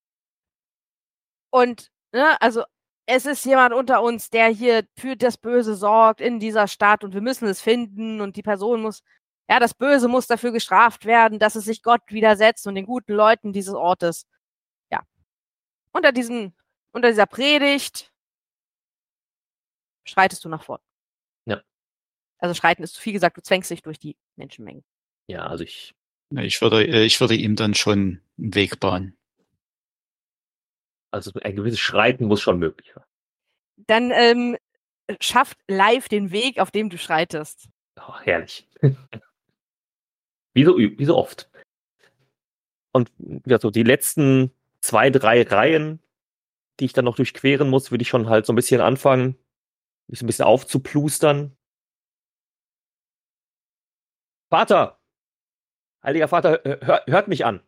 Und, also es ist jemand unter uns, der hier für das Böse sorgt in dieser Stadt und wir müssen es finden und die Person das Böse muss dafür gestraft werden, dass es sich Gott widersetzt und den guten Leuten dieses Ortes. Ja. Unter diesen unter dieser Predigt schreitest du nach vorn. Ja. Also schreiten ist zu viel gesagt, du zwängst dich durch die Menschenmengen. Ja, also ich Ich würde ihm dann schon einen Weg bahnen. Also ein gewisses Schreiten muss schon möglich sein. Dann schafft live den Weg, auf dem du schreitest. Oh, herrlich. Wie so oft. Und ja, so die letzten 2, 3 Reihen, die ich dann noch durchqueren muss, würde ich schon halt so ein bisschen anfangen, mich so ein bisschen aufzuplustern. Vater! Heiliger Vater, hört mich an.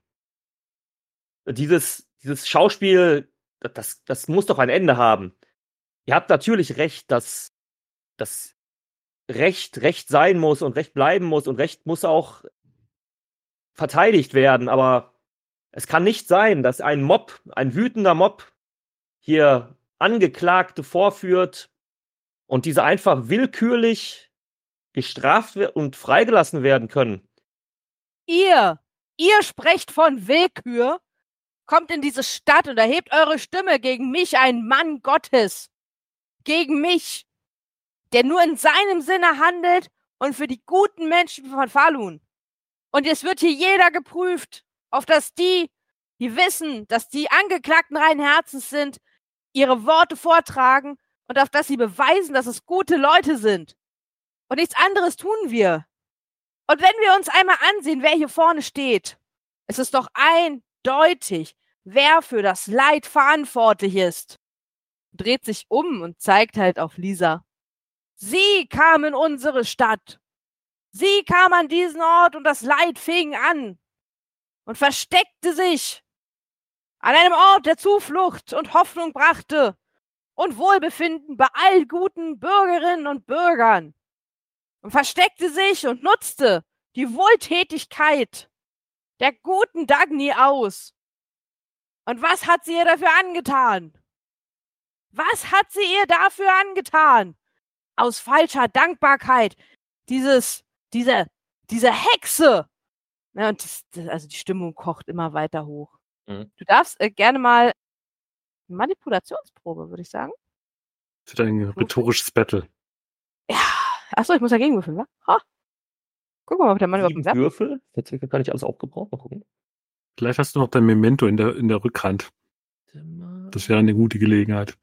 Dieses Schauspiel, das muss doch ein Ende haben. Ihr habt natürlich recht, dass das Recht sein muss und Recht bleiben muss und Recht muss auch verteidigt werden, aber es kann nicht sein, dass ein wütender Mob hier Angeklagte vorführt und diese einfach willkürlich gestraft und freigelassen werden können. Ihr sprecht von Willkür, kommt in diese Stadt und erhebt eure Stimme gegen mich, ein Mann Gottes. Gegen mich, der nur in seinem Sinne handelt und für die guten Menschen von Falun. Und es wird hier jeder geprüft, auf dass die wissen, dass die Angeklagten reinen Herzens sind, ihre Worte vortragen und auf dass sie beweisen, dass es gute Leute sind. Und nichts anderes tun wir. Und wenn wir uns einmal ansehen, wer hier vorne steht, es ist doch eindeutig, wer für das Leid verantwortlich ist. Dreht sich um und zeigt halt auf Lisa. Sie kam in unsere Stadt. Sie kam an diesen Ort und das Leid fing an und versteckte sich an einem Ort, der Zuflucht und Hoffnung brachte und Wohlbefinden bei all guten Bürgerinnen und Bürgern und versteckte sich und nutzte die Wohltätigkeit der guten Dagny aus. Und was hat sie ihr dafür angetan? Was hat sie ihr dafür angetan? Aus falscher Dankbarkeit. Diese Hexe. Ja, und also die Stimmung kocht immer weiter hoch. Mhm. Du darfst gerne mal Manipulationsprobe, würde ich sagen. Für dein rhetorisches Battle. Ja. Achso, ich muss dagegen würfeln, wa? Ha. Guck mal, ob der Mann überhaupt 7 einen Wert. Würfel. Jetzt kann ich alles aufgebraucht. Mal gucken. Vielleicht hast du noch dein Memento in der Rückhand. Das wäre eine gute Gelegenheit.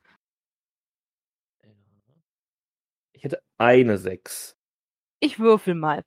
Ich hätte eine 6. Ich würfel mal.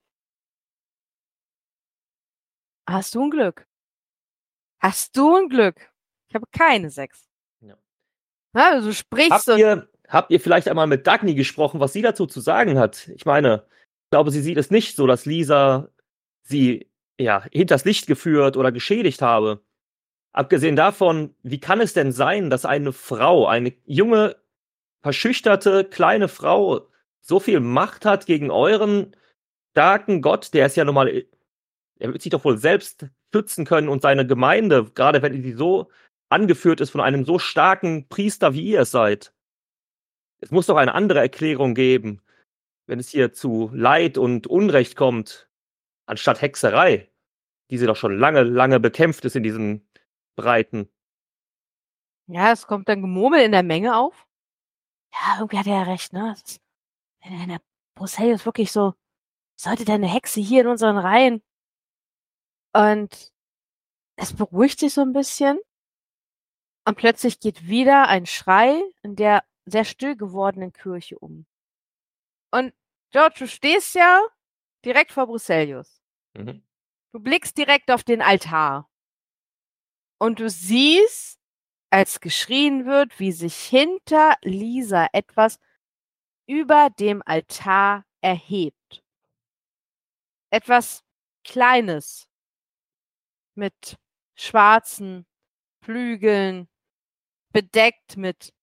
Hast du ein Glück? Hast du ein Glück? Ich habe keine 6. Ja. Ja, du sprichst Habt ihr vielleicht einmal mit Dagny gesprochen, was sie dazu zu sagen hat? Ich meine, ich glaube, sie sieht es nicht so, dass Lisa sie hinters Licht geführt oder geschädigt habe. Abgesehen davon, wie kann es denn sein, dass eine Frau, eine junge, verschüchterte, kleine Frau so viel Macht hat gegen euren starken Gott, der ist ja normal, er wird sich doch wohl selbst schützen können und seine Gemeinde, gerade wenn sie so angeführt ist von einem so starken Priester, wie ihr es seid. Es muss doch eine andere Erklärung geben, wenn es hier zu Leid und Unrecht kommt, anstatt Hexerei, die sie doch schon lange, lange bekämpft ist in diesen Breiten. Ja, es kommt dann Gemurmel in der Menge auf. Ja, irgendwie hat er ja recht, ne? Wenn der Bruselius wirklich so, sollte der eine Hexe hier in unseren Reihen? Und es beruhigt sich so ein bisschen. Und plötzlich geht wieder ein Schrei in der sehr still gewordenen Kirche um. Und George, du stehst ja direkt vor Bruselius. Mhm. Du blickst direkt auf den Altar. Und du siehst, als geschrien wird, wie sich hinter Lisa etwas über dem Altar erhebt. Etwas Kleines mit schwarzen Flügeln, bedeckt mit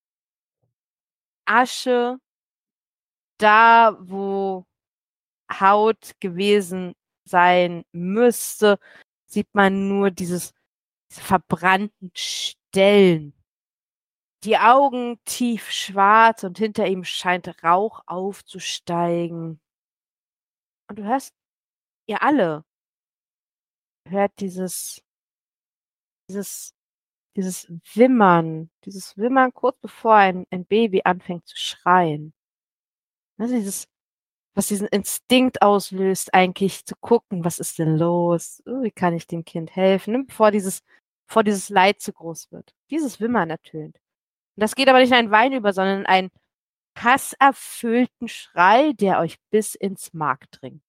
Asche, da wo Haut gewesen sein müsste, sieht man nur diese verbrannten Stellen. Die Augen tief schwarz und hinter ihm scheint Rauch aufzusteigen. Und du hörst, ihr alle hört dieses Wimmern, kurz bevor ein Baby anfängt zu schreien. Also was diesen Instinkt auslöst, eigentlich zu gucken, was ist denn los? Wie kann ich dem Kind helfen? Ne? Bevor dieses Leid zu groß wird. Dieses Wimmern ertönt. Und das geht aber nicht in ein Wein über, sondern in einen hasserfüllten Schrei, der euch bis ins Mark dringt.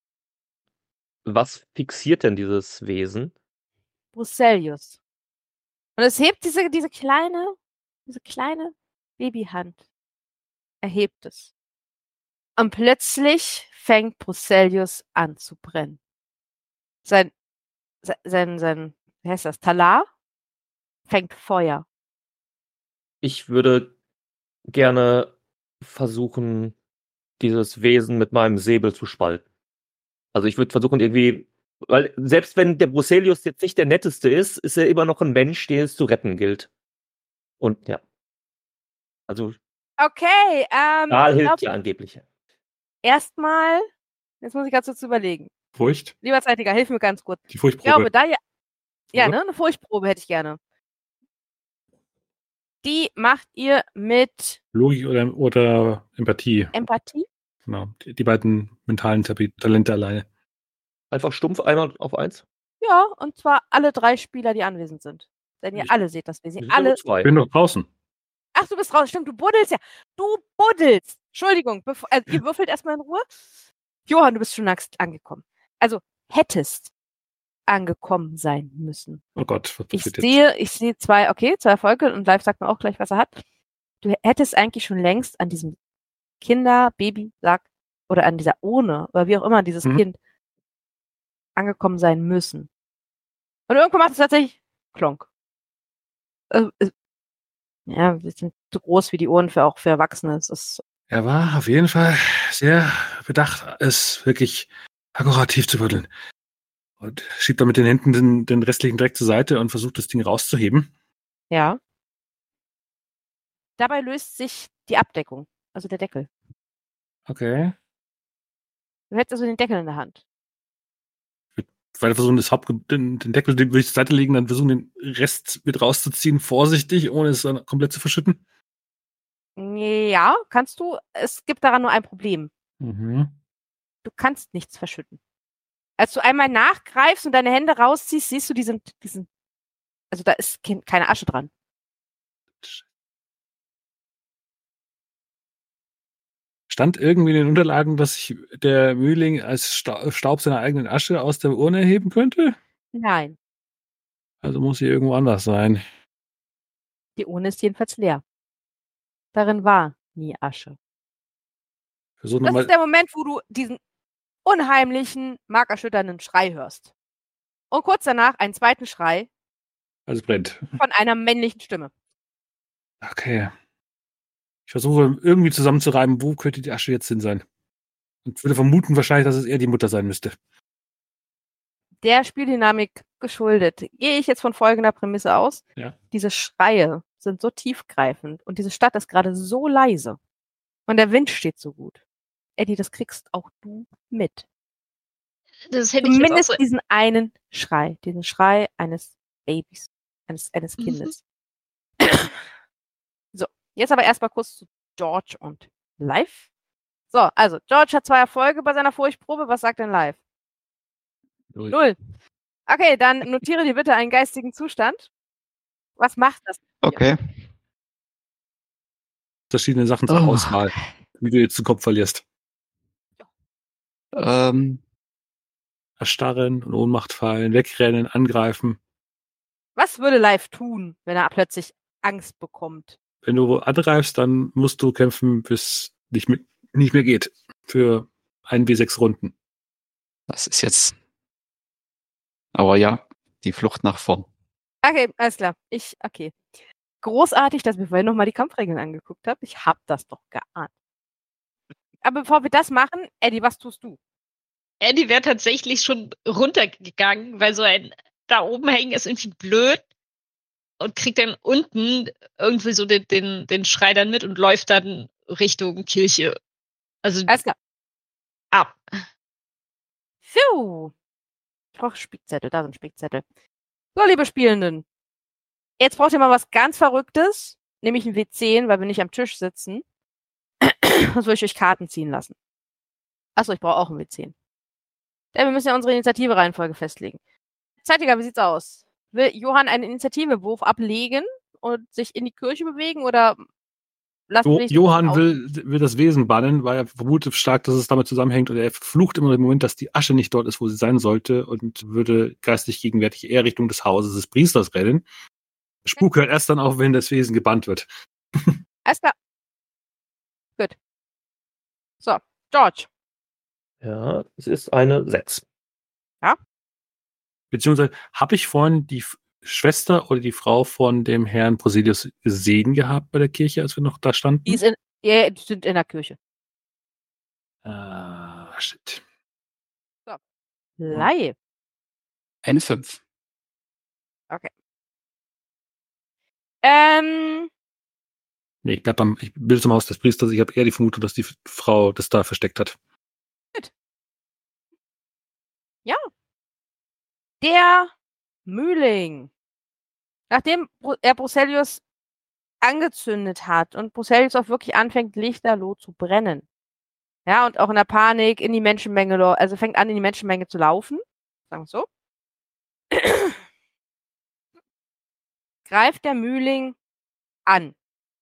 Was fixiert denn dieses Wesen? Bruselius. Und es hebt diese kleine Babyhand. Erhebt es. Und plötzlich fängt Bruselius an zu brennen. Sein, wie heißt das, Talar fängt Feuer. Ich würde gerne versuchen, dieses Wesen mit meinem Säbel zu spalten. Also ich würde versuchen irgendwie, weil selbst wenn der Bruselius jetzt nicht der netteste ist, ist er immer noch ein Mensch, den es zu retten gilt. Und ja. Also Okay, Stahl hilft ja angeblich. Erstmal, jetzt muss ich ganz kurz überlegen. Furcht? Lieber Zeitiger, hilf mir ganz kurz. Die Ich Furchtprobe. glaube, ja, Oder? ne, eine Furchtprobe hätte ich gerne. Die macht ihr mit Logik oder Empathie. Empathie? Genau. Die beiden mentalen Talente alleine. Einfach stumpf einmal auf 1. Ja, und zwar alle 3 Spieler, die anwesend sind. Denn ihr Ich- alle seht das Wesen. Wir sind ja Alle. nur Ich 2. bin doch draußen. Ach, du bist raus. Stimmt, du buddelst ja. Du buddelst. Entschuldigung, ihr würfelt erstmal in Ruhe. Johann, du bist schon angekommen. Also, hättest angekommen sein müssen. Oh Gott, was Ich passiert jetzt? sehe 2 Erfolge und Live sagt mir auch gleich, was er hat. Du hättest eigentlich schon längst an diesem Baby-Sack oder an dieser Urne oder wie auch immer dieses Kind angekommen sein müssen. Und irgendwann macht es tatsächlich Klonk. Ja, die sind zu groß wie die Ohren für Erwachsene. Er war auf jeden Fall sehr bedacht, es wirklich akkurat zu buddeln. Und schiebt dann mit den Händen den restlichen Dreck zur Seite und versucht, das Ding rauszuheben. Ja. Dabei löst sich die Abdeckung, also der Deckel. Okay. Du hättest also den Deckel in der Hand. Weiter versuchen, den Deckel würde ich zur Seite legen, dann versuchen, den Rest mit rauszuziehen, vorsichtig, ohne es dann komplett zu verschütten. Ja, kannst du. Es gibt daran nur ein Problem. Mhm. Du kannst nichts verschütten. Als du einmal nachgreifst und deine Hände rausziehst, siehst du also da ist keine Asche dran. Stand irgendwie in den Unterlagen, dass sich der Mühling als Staub seiner eigenen Asche aus der Urne erheben könnte? Nein, Also muss sie irgendwo anders sein. die Urne ist jedenfalls leer. Darin war nie Asche. Versuch Das ist nochmal. der Moment, wo du diesen unheimlichen, markerschütternden Schrei hörst. Und kurz danach einen zweiten Schrei Also brennt. von einer männlichen Stimme. Okay. Ich versuche irgendwie zusammenzureimen, wo könnte die Asche jetzt hin sein. Und würde vermuten wahrscheinlich, dass es eher die Mutter sein müsste. Der Spieldynamik geschuldet, gehe ich jetzt von folgender Prämisse aus. Ja. Diese Schreie sind so tiefgreifend und diese Stadt ist gerade so leise. Und der Wind steht so gut. Eddie, das kriegst auch du mit. Das hätte ich jetzt auch Zumindest so. diesen einen Schrei, diesen Schrei eines Babys, eines Kindes. So, jetzt aber erstmal kurz zu George und Live. So, also George hat 2 Erfolge bei seiner Furchtprobe. Was sagt denn Live? 0. Okay, dann notiere dir bitte einen geistigen Zustand. Was macht das? Okay. Verschiedene Sachen zur Auswahl, wie du jetzt den Kopf verlierst. Erstarren, in Ohnmacht fallen, wegrennen, angreifen. Was würde Live tun, wenn er plötzlich Angst bekommt? Wenn du angreifst, dann musst du kämpfen, bis nicht mehr geht. Für 1W6 Runden. Das ist jetzt. Aber ja, die Flucht nach vorn. Okay, alles klar. Okay. Großartig, dass ich mir vorhin nochmal die Kampfregeln angeguckt habe. Ich habe das doch geahnt. Aber bevor wir das machen, Eddie, was tust du? Eddie wäre tatsächlich schon runtergegangen, weil so ein da oben hängen ist irgendwie blöd und kriegt dann unten irgendwie so den Schrei dann mit und läuft dann Richtung Kirche. Also Alles klar. ab. Phew. Ich brauche Spickzettel. Da sind Spickzettel. So, liebe Spielenden. Jetzt braucht ihr mal was ganz Verrücktes, nämlich ein W10, weil wir nicht am Tisch sitzen. Sonst würde ich euch Karten ziehen lassen. Achso, ich brauche auch ein W10. Denn wir müssen ja unsere Initiative-Reihenfolge festlegen. Zeitiger, wie sieht's aus? Will Johann einen Initiativewurf ablegen und sich in die Kirche bewegen oder Johann will das Wesen bannen, weil er vermutet stark, dass es damit zusammenhängt und er flucht immer im Moment, dass die Asche nicht dort ist, wo sie sein sollte und würde geistig gegenwärtig eher Richtung des Hauses des Priesters rennen. Spuk hört erst dann auf, wenn das Wesen gebannt wird. Alles klar. Gut. So, George. Ja, es ist eine 6. Beziehungsweise, habe ich vorhin die Schwester oder die Frau von dem Herrn Broselius gesehen gehabt bei der Kirche, als wir noch da standen? Die sind in der Kirche. Shit. Live. Eine 5. Okay. Nee, ich bin zum Haus des Priesters. Ich habe eher die Vermutung, dass die Frau das da versteckt hat. Gut. Ja. Der Mühling. Nachdem er Broselius angezündet hat und Broselius auch wirklich anfängt, lichterloh zu brennen. Ja, und auch in der Panik in die Menschenmenge, also fängt an, in die Menschenmenge zu laufen. Sagen wir so. Greift der Mühling an.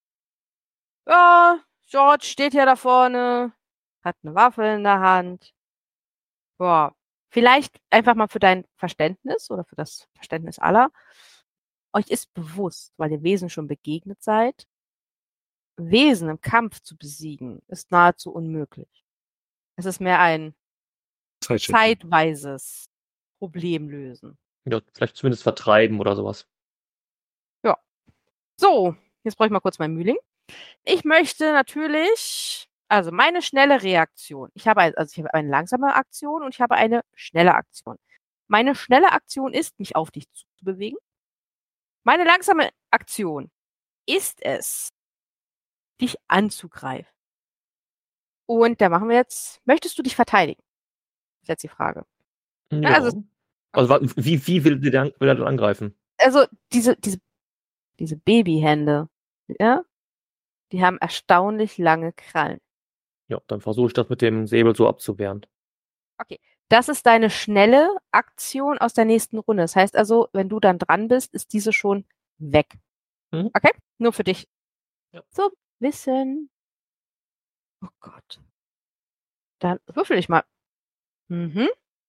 Ja, George steht ja da vorne, hat eine Waffe in der Hand. Ja, vielleicht einfach mal für dein Verständnis oder für das Verständnis aller. Euch ist bewusst, weil ihr Wesen schon begegnet seid, Wesen im Kampf zu besiegen, ist nahezu unmöglich. Es ist mehr ein zeitweises Problem lösen. Ja, vielleicht zumindest vertreiben oder sowas. Ja. So, jetzt brauche ich mal kurz meinen Mühling. Ich möchte natürlich, also meine schnelle Reaktion. Ich habe eine langsame Aktion und ich habe eine schnelle Aktion. Meine schnelle Aktion ist, mich auf dich zu bewegen. Meine langsame Aktion ist es, dich anzugreifen. Und da machen wir jetzt, möchtest du dich verteidigen? Das ist jetzt die Frage. Ja. Also wie will er dann angreifen? Also diese Babyhände, ja, die haben erstaunlich lange Krallen. Ja, dann versuche ich das mit dem Säbel so abzuwehren. Okay, das ist deine schnelle Aktion aus der nächsten Runde. Das heißt also, wenn du dann dran bist, ist diese schon weg. Mhm. Okay, nur für dich. Ja. So, wissen. Oh Gott. Dann würfel ich mal. Mhm.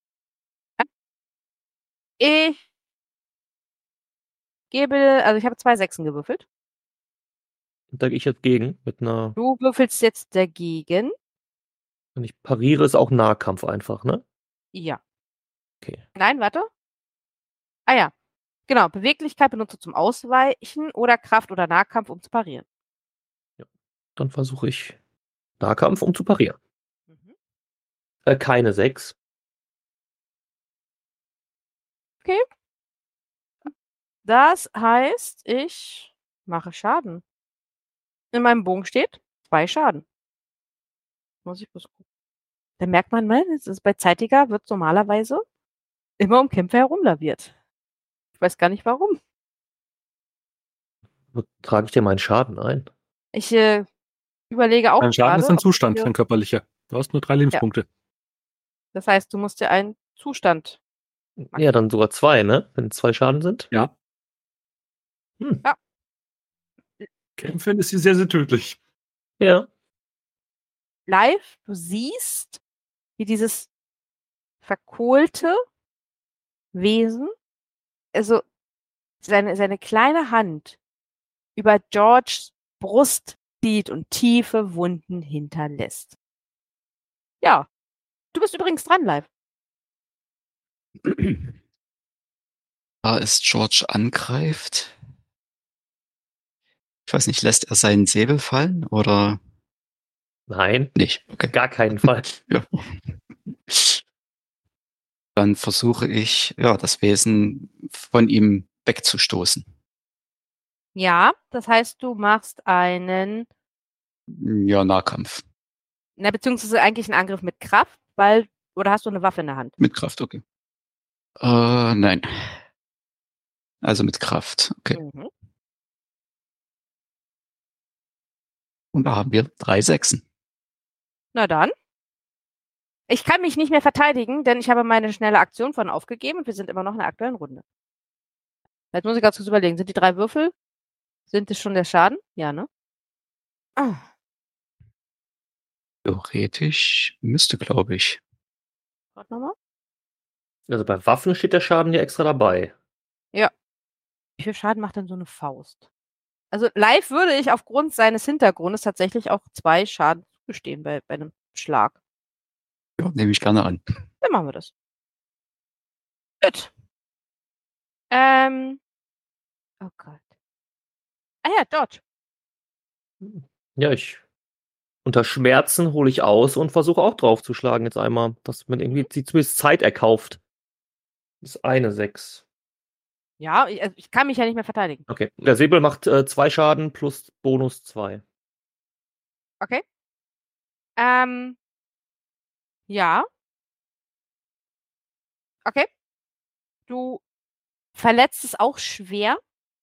Ich habe 2 Sechsen gewürfelt. Und da gehe ich jetzt gegen mit einer. Du würfelst jetzt dagegen. Und ich pariere, ist auch Nahkampf einfach, ne? Ja. Okay. Nein, warte. Ah ja. Genau, Beweglichkeit benutze zum Ausweichen oder Kraft oder Nahkampf, um zu parieren. Ja. Dann versuche ich Nahkampf, um zu parieren. Mhm. Keine 6. Okay. Das heißt, ich mache Schaden. In meinem Bogen steht 2 Schaden. Muss ich bloß gucken. Da merkt man mal, es ist bei Zeitiger wird normalerweise immer um Kämpfe herumlaviert. Ich weiß gar nicht warum. Wo trage ich dir meinen Schaden ein? Ich überlege auch Dein Schaden ist gerade, ein Zustand, ob dein körperlicher. Du hast nur 3 Lebenspunkte. das heißt, du musst dir einen Zustand. Ja, dann sogar 2, ne? Wenn 2 Schaden sind. Ja. Ja. Kämpfen ist sie sehr, sehr tödlich. Ja. Live, du siehst, wie dieses verkohlte Wesen, also seine kleine Hand über Georges Brust zieht und tiefe Wunden hinterlässt. Ja, du bist übrigens dran, Live. Da es George angreift. Ich weiß nicht, lässt er seinen Säbel fallen oder Nein, nicht? Okay. gar keinen Fall. Ja. Dann versuche ich, ja, das Wesen von ihm wegzustoßen. Ja, das heißt, du machst einen, Ja, Nahkampf. beziehungsweise eigentlich einen Angriff mit Kraft, oder hast du eine Waffe in der Hand? Mit Kraft, okay. Nein. Also mit Kraft. Okay. Mhm. Und da haben wir 3 Sechsen. Na dann. Ich kann mich nicht mehr verteidigen, denn ich habe meine schnelle Aktion von aufgegeben und wir sind immer noch in der aktuellen Runde. Jetzt muss ich ganz kurz überlegen, sind die 3 Würfel? Sind es schon der Schaden? Ja, ne? Ah, Theoretisch müsste, glaube ich. warte nochmal. Also bei Waffen steht der Schaden ja extra dabei. Ja. Wie viel Schaden macht denn so eine Faust? Also live würde ich aufgrund seines Hintergrundes tatsächlich auch 2 Schaden zugestehen bei einem Schlag. Ja, nehme ich gerne an. Dann machen wir das. Gut. Oh Gott. Ah ja, Dodge. Ja, unter Schmerzen hole ich aus und versuche auch draufzuschlagen jetzt einmal, dass man irgendwie sich zumindest Zeit erkauft. Das ist eine 6. Ja, ich kann mich ja nicht mehr verteidigen. Okay. Der Säbel macht 2 Schaden plus Bonus 2. Okay. Ja. Okay. Du verletzt es auch schwer,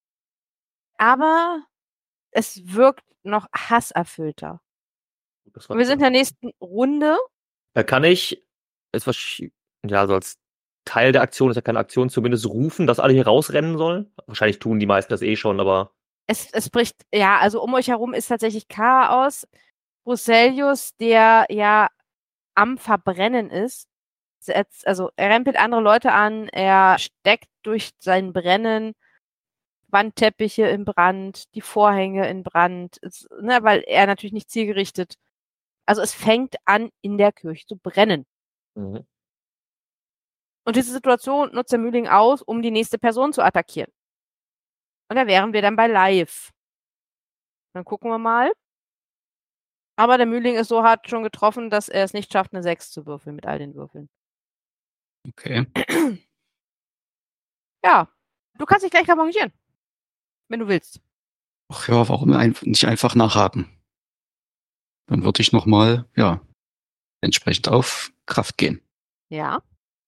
aber es wirkt noch hasserfüllter. Und wir sind in der nächsten Runde. Da kann ich, ja, so als Teil der Aktion, ist ja keine Aktion, zumindest rufen, dass alle hier rausrennen sollen. Wahrscheinlich tun die meisten das eh schon, aber. Es bricht, ja, also um euch herum ist tatsächlich Chaos. Bruselius, der ja am Verbrennen ist. Also er rempelt andere Leute an, er steckt durch sein Brennen Wandteppiche in Brand, die Vorhänge in Brand, weil er natürlich nicht zielgerichtet. Also es fängt an, in der Kirche zu brennen. Mhm. Und diese Situation nutzt der Mühling aus, um die nächste Person zu attackieren. Und da wären wir dann bei Live. Dann gucken wir mal. Aber der Mühling ist so hart schon getroffen, dass er es nicht schafft, eine 6 zu würfeln mit all den Würfeln. Okay. Ja, du kannst dich gleich revanchieren. Wenn du willst. Ach ja, warum nicht einfach nachhaken? Dann würde ich nochmal, ja, entsprechend auf Kraft gehen. Ja.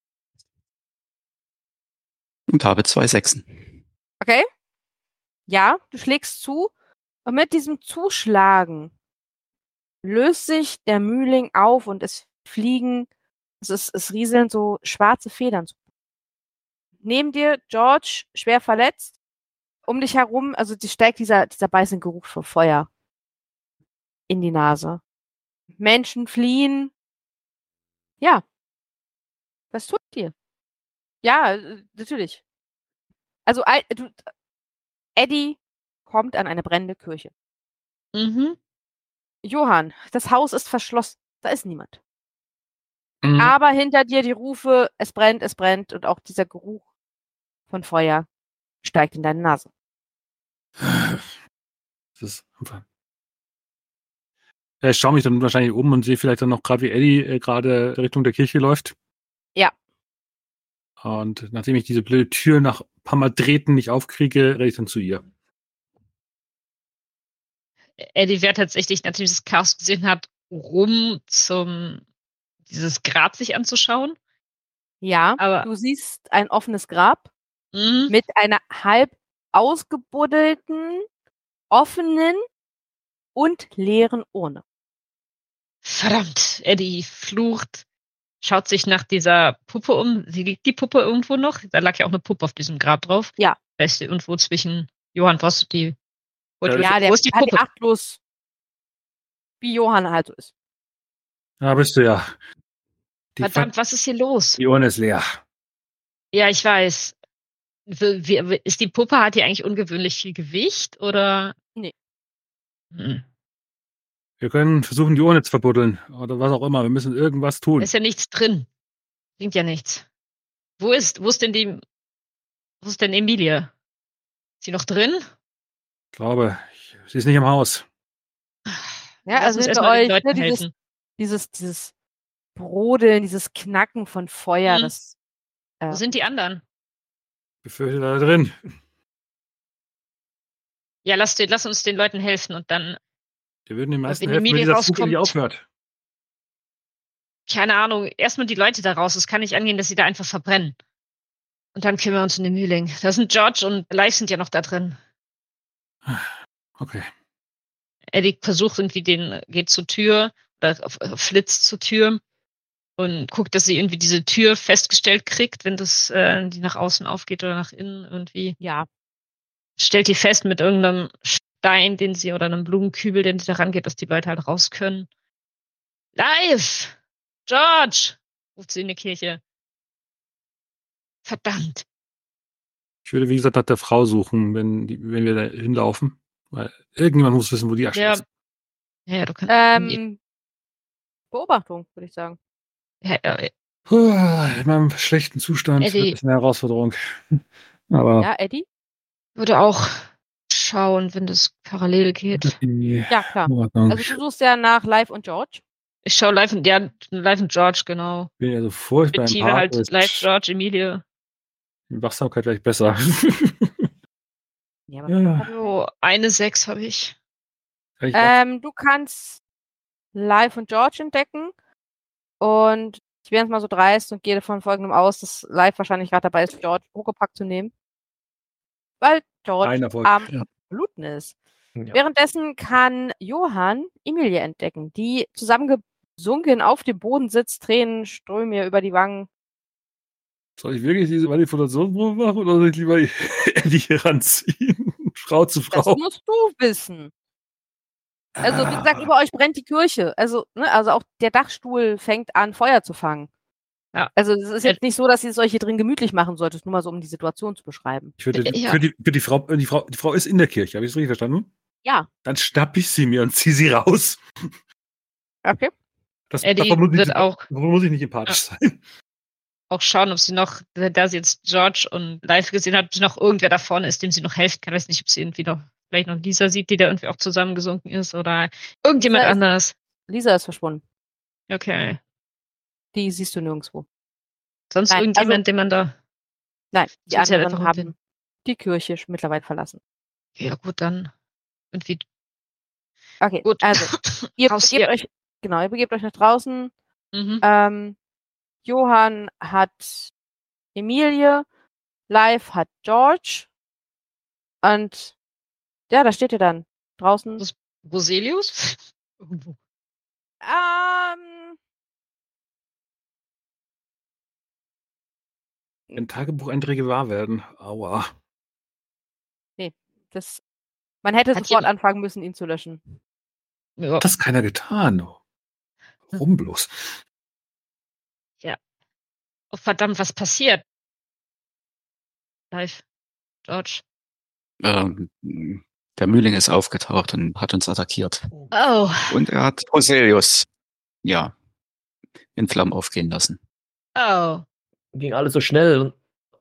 Und habe 2 Sechsen. Okay. Ja, du schlägst zu. Und mit diesem Zuschlagen löst sich der Mühling auf und es fliegen, es rieseln so schwarze Federn. Neben dir, George, schwer verletzt. Um dich herum, also dir steigt dieser beißende Geruch von Feuer in die Nase. Menschen fliehen. Ja. Was tut ihr? Ja, natürlich. Also, Eddie kommt an eine brennende Kirche. Mhm. Johann, das Haus ist verschlossen. Da ist niemand. Mhm. Aber hinter dir die Rufe, es brennt und auch dieser Geruch von Feuer steigt in deine Nase. Das ist einfach. Ja, ich schaue mich dann wahrscheinlich um und sehe vielleicht dann noch gerade, wie Eddie gerade Richtung der Kirche läuft. Ja. Und nachdem ich diese blöde Tür nach ein paar Mal Treten nicht aufkriege, rede ich dann zu ihr. Eddie wäre tatsächlich, nachdem das Chaos gesehen hat, dieses Grab sich anzuschauen. Ja, Aber du siehst ein offenes Grab Mhm. mit einer halb ausgebuddelten, offenen und leeren Urne. Verdammt, Eddie flucht, schaut sich nach dieser Puppe um. Liegt die Puppe irgendwo noch? Da lag ja auch eine Puppe auf diesem Grab drauf. Ja. Weißt du, irgendwo zwischen Johann, was die. Ja, der wo ist die hat die Puppe? achtlos, wie Johann halt so ist. Da bist du ja. Verdammt, was ist hier los? Die Urne ist leer. Ja, ich weiß. Ist die Puppe, hat die eigentlich ungewöhnlich viel Gewicht oder? Nee. Hm. Wir können versuchen, die Urne zu verbuddeln. Oder was auch immer. Wir müssen irgendwas Da tun. ist ja nichts drin. Bringt ja nichts. Wo ist denn Emilie? Ist sie noch drin? Ich glaube, sie ist nicht im Haus. Ja, Lass also uns hinter erstmal den euch, Leuten ne, helfen. dieses Brodeln, dieses Knacken von Feuer, Mhm. das. Wo sind die anderen? Ich befürchte, da drin. Ja, lass uns den Leuten helfen und dann, Wir würden den meisten wenn helfen, wenn Emilie dieser Fug endlich rauskommt. aufhört. keine Ahnung, erstmal die Leute da raus. Es kann nicht angehen, dass sie da einfach verbrennen. Und dann kümmern wir uns um den Mühling. Da sind George und Live sind ja noch da drin. Okay. Eddie versucht irgendwie geht zur Tür, oder flitzt zur Tür und guckt, dass sie irgendwie diese Tür festgestellt kriegt, wenn die nach außen aufgeht oder nach innen irgendwie. Ja. Stellt die fest mit irgendeinem Stein, oder einem Blumenkübel, den sie da rangeht, dass die Leute halt raus können. Live! George! Ruft sie in die Kirche. Verdammt. Ich würde, wie gesagt, nach der Frau suchen, wenn wir da hinlaufen. Weil irgendjemand muss wissen, wo die Asche ist. Ja, du kannst. Beobachtung, würde ich sagen. Ja. In meinem schlechten Zustand Eddie. wird es eine Herausforderung. Aber Ja, Eddie? Würde auch schauen, wenn das parallel geht. Ja, klar. in Ordnung. Also du suchst ja nach Live und George. Ich schaue Live und George, genau. Ich bin ja so furchtbar Betive empathisch. halt Live, George, Emilie. Die Wachsamkeit vielleicht besser. Ja, Ja. So, eine 6 habe ich. Du kannst Live und George entdecken und ich wäre jetzt mal so dreist und gehe von folgendem aus, dass Live wahrscheinlich gerade dabei ist, George Huckepack zu nehmen. Weil George Ein Erfolg. am Ja. Bluten ist. Ja. Währenddessen kann Johann Emilie entdecken, die zusammengesunken auf dem Boden sitzt, Tränen strömen ihr über die Wangen. Soll ich wirklich diese Manipulationsprobe machen oder soll ich lieber Eddie heranziehen? Frau zu Das Frau. musst du wissen. Also, wie gesagt, über euch brennt die Kirche. Also auch der Dachstuhl fängt an, Feuer zu fangen. Ja. Also, es ist jetzt nicht so, dass ihr es euch hier drin gemütlich machen solltet, nur mal so, um die Situation zu beschreiben. Ich würde, Ja. für die Frau ist in der Kirche, habe ich es richtig verstanden? Ja. Dann schnapp ich sie mir und ziehe sie raus. Okay. Eddie Davon muss ich nicht empathisch sein. auch schauen, ob sie noch, da sie jetzt George und Live gesehen hat, ob sie noch irgendwer da vorne ist, dem sie noch helfen kann. Ich weiß nicht, ob sie irgendwie vielleicht noch Lisa sieht, die da irgendwie auch zusammengesunken ist oder irgendjemand anders. Lisa ist verschwunden. Okay. Die siehst du nirgendwo. Sonst Nein, irgendjemand, den man da. Nein, die Sonst ja anderen einfach haben irgendwen. die Kirche mittlerweile verlassen. Ja, gut, dann irgendwie. Okay, Gut. also, ihr Raus begebt hier. euch nach draußen. Mhm. Johann hat Emilie, Live hat George und ja, da steht ihr dann draußen. Roselius? Irgendwo. Wenn Tagebucheinträge wahr werden. Aua. Man hätte Hat sofort jemand- anfangen müssen, ihn zu löschen. Ja. Hat das keiner getan. Warum bloß? Oh, verdammt, was passiert? Live. George. Der Mühling ist aufgetaucht und hat uns attackiert. Oh. Und er hat Roselius, in Flammen aufgehen lassen. Oh. Ging alles so schnell.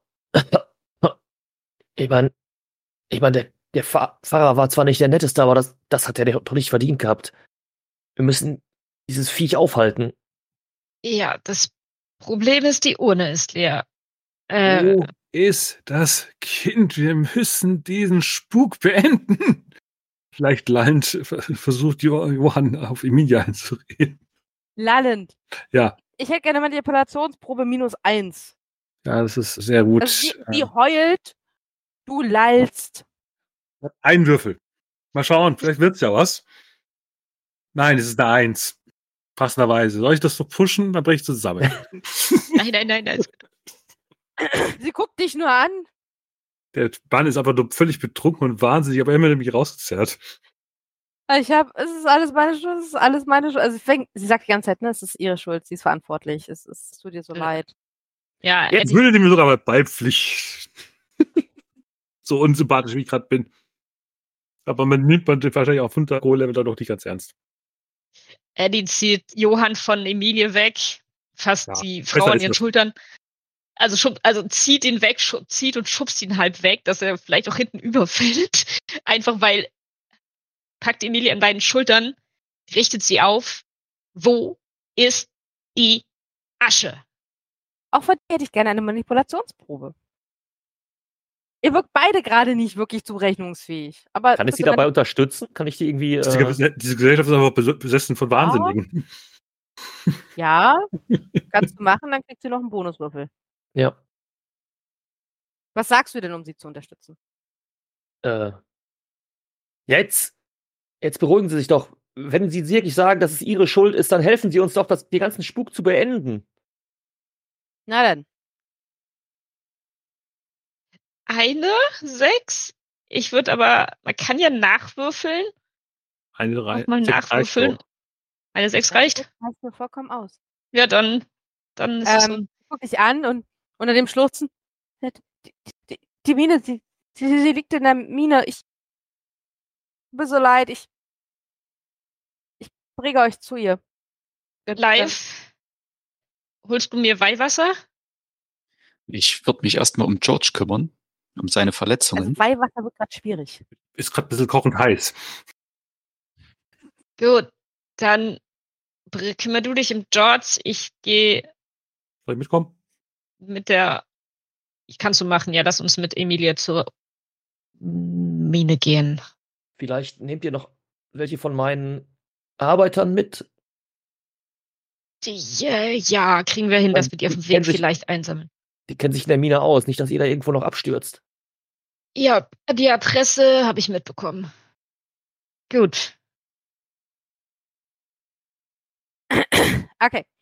Ich meine, der Pfarrer war zwar nicht der Netteste, aber das hat er doch nicht verdient gehabt. Wir müssen dieses Viech aufhalten. Ja, das Problem ist, die Urne ist leer. Wo ist das Kind? Wir müssen diesen Spuk beenden. Vielleicht lallend versucht Johann auf Emilia einzureden. Lallend. Ja. Ich hätte gerne Manipulationsprobe -1. Ja, das ist sehr gut. Also die heult, du lallst. Ein Würfel. Mal schauen, vielleicht wird's ja was. Nein, es ist eine 1. Passenderweise. Soll ich das noch pushen? Dann bricht es zusammen. Nein. Sie guckt dich nur an. Der Mann ist aber nur völlig betrunken und wahnsinnig, aber immer mich rausgezerrt. Es ist alles meine Schuld, es ist alles meine Schuld. Also sie sagt die ganze Zeit, ne, es ist ihre Schuld, sie ist verantwortlich, es tut ihr so leid. Ja, Jetzt würde die mir sogar mal beipflichten. So unsympathisch, wie ich gerade bin. Aber man nimmt wahrscheinlich auf 5 Go-Level da doch nicht ganz ernst. Eddie zieht Johann von Emilie weg, fasst die Frau an ihren Schultern. Also zieht ihn weg, zieht und schubst ihn halb weg, dass er vielleicht auch hinten überfällt. Einfach weil packt Emilie an beiden Schultern, richtet sie auf. Wo ist die Asche? Auch von dir hätte ich gerne eine Manipulationsprobe. Ihr wirkt beide gerade nicht wirklich zurechnungsfähig. Aber Kann ich sie dabei unterstützen? Kann ich die irgendwie. Diese Gesellschaft ist aber besessen von Wahnsinnigen. Ja, kannst du machen, dann kriegst du noch einen Bonuswürfel. Ja. Was sagst du denn, um sie zu unterstützen? Jetzt beruhigen Sie sich doch. Wenn Sie wirklich sagen, dass es Ihre Schuld ist, dann helfen Sie uns doch, den ganzen Spuk zu beenden. Na dann. 6? Ich würde aber, man kann ja nachwürfeln. Eine 3. Nochmal nachwürfeln. Eine 6 reicht? Das reicht mir vollkommen aus. Ja, dann ist es so. Guck dich an und unter dem Schluchzen. Die Mine, sie liegt in der Mine. Ich tut mir so leid. Ich bringe euch zu ihr. Live, holst du mir Weihwasser? Ich würde mich erstmal um George kümmern, um seine Verletzungen. Also Weihwasser wird gerade schwierig. Ist gerade ein bisschen kochend heiß. Gut, dann kümmere du dich um George. Ich gehe Soll ich mitkommen? ich kann so machen, ja, lass uns mit Emilia zur Mine gehen. Vielleicht nehmt ihr noch welche von meinen Arbeitern mit. Ja, kriegen wir hin, dass wir die auf dem Weg vielleicht einsammeln. Die kennen sich in der Mine aus, nicht, dass ihr da irgendwo noch abstürzt. Ja, die Adresse habe ich mitbekommen. Gut. Okay.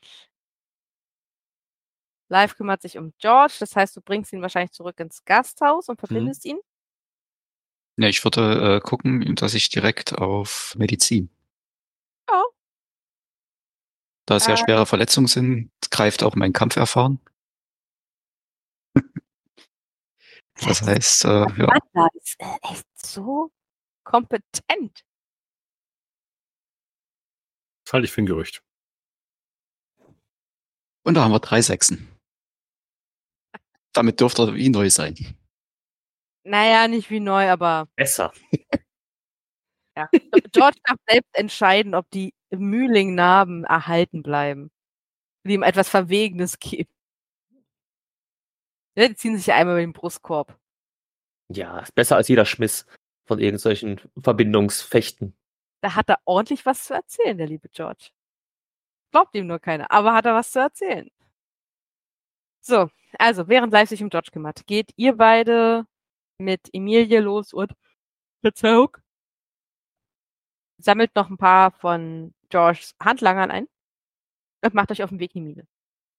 Live kümmert sich um George, das heißt, du bringst ihn wahrscheinlich zurück ins Gasthaus und verbindest ihn. Ja, ich würde gucken, dass ich direkt auf Medizin. Ja. Da es ja schwere Verletzungen sind, greift auch mein Kampferfahren. Das heißt, ja. Adler ist echt so kompetent. Das halte ich für ein Gerücht. Und da haben wir 3 Sechsen. Damit dürfte er wie neu sein. Naja, nicht wie neu, aber Besser. ja. George darf selbst entscheiden, ob die Mühling-Narben erhalten bleiben. Die ihm etwas Verwegenes geben. Ja, die ziehen sich ja einmal über den Brustkorb. Ja, ist besser als jeder Schmiss von irgendwelchen Verbindungsfechten. Da hat er ordentlich was zu erzählen, der liebe George. Glaubt ihm nur keiner, aber hat er was zu erzählen. So, also, während Live sich um George kümmert, geht ihr beide mit Emilie los und Verzeihung. Sammelt noch ein paar von Georges Handlangern ein und macht euch auf den Weg in die Mine.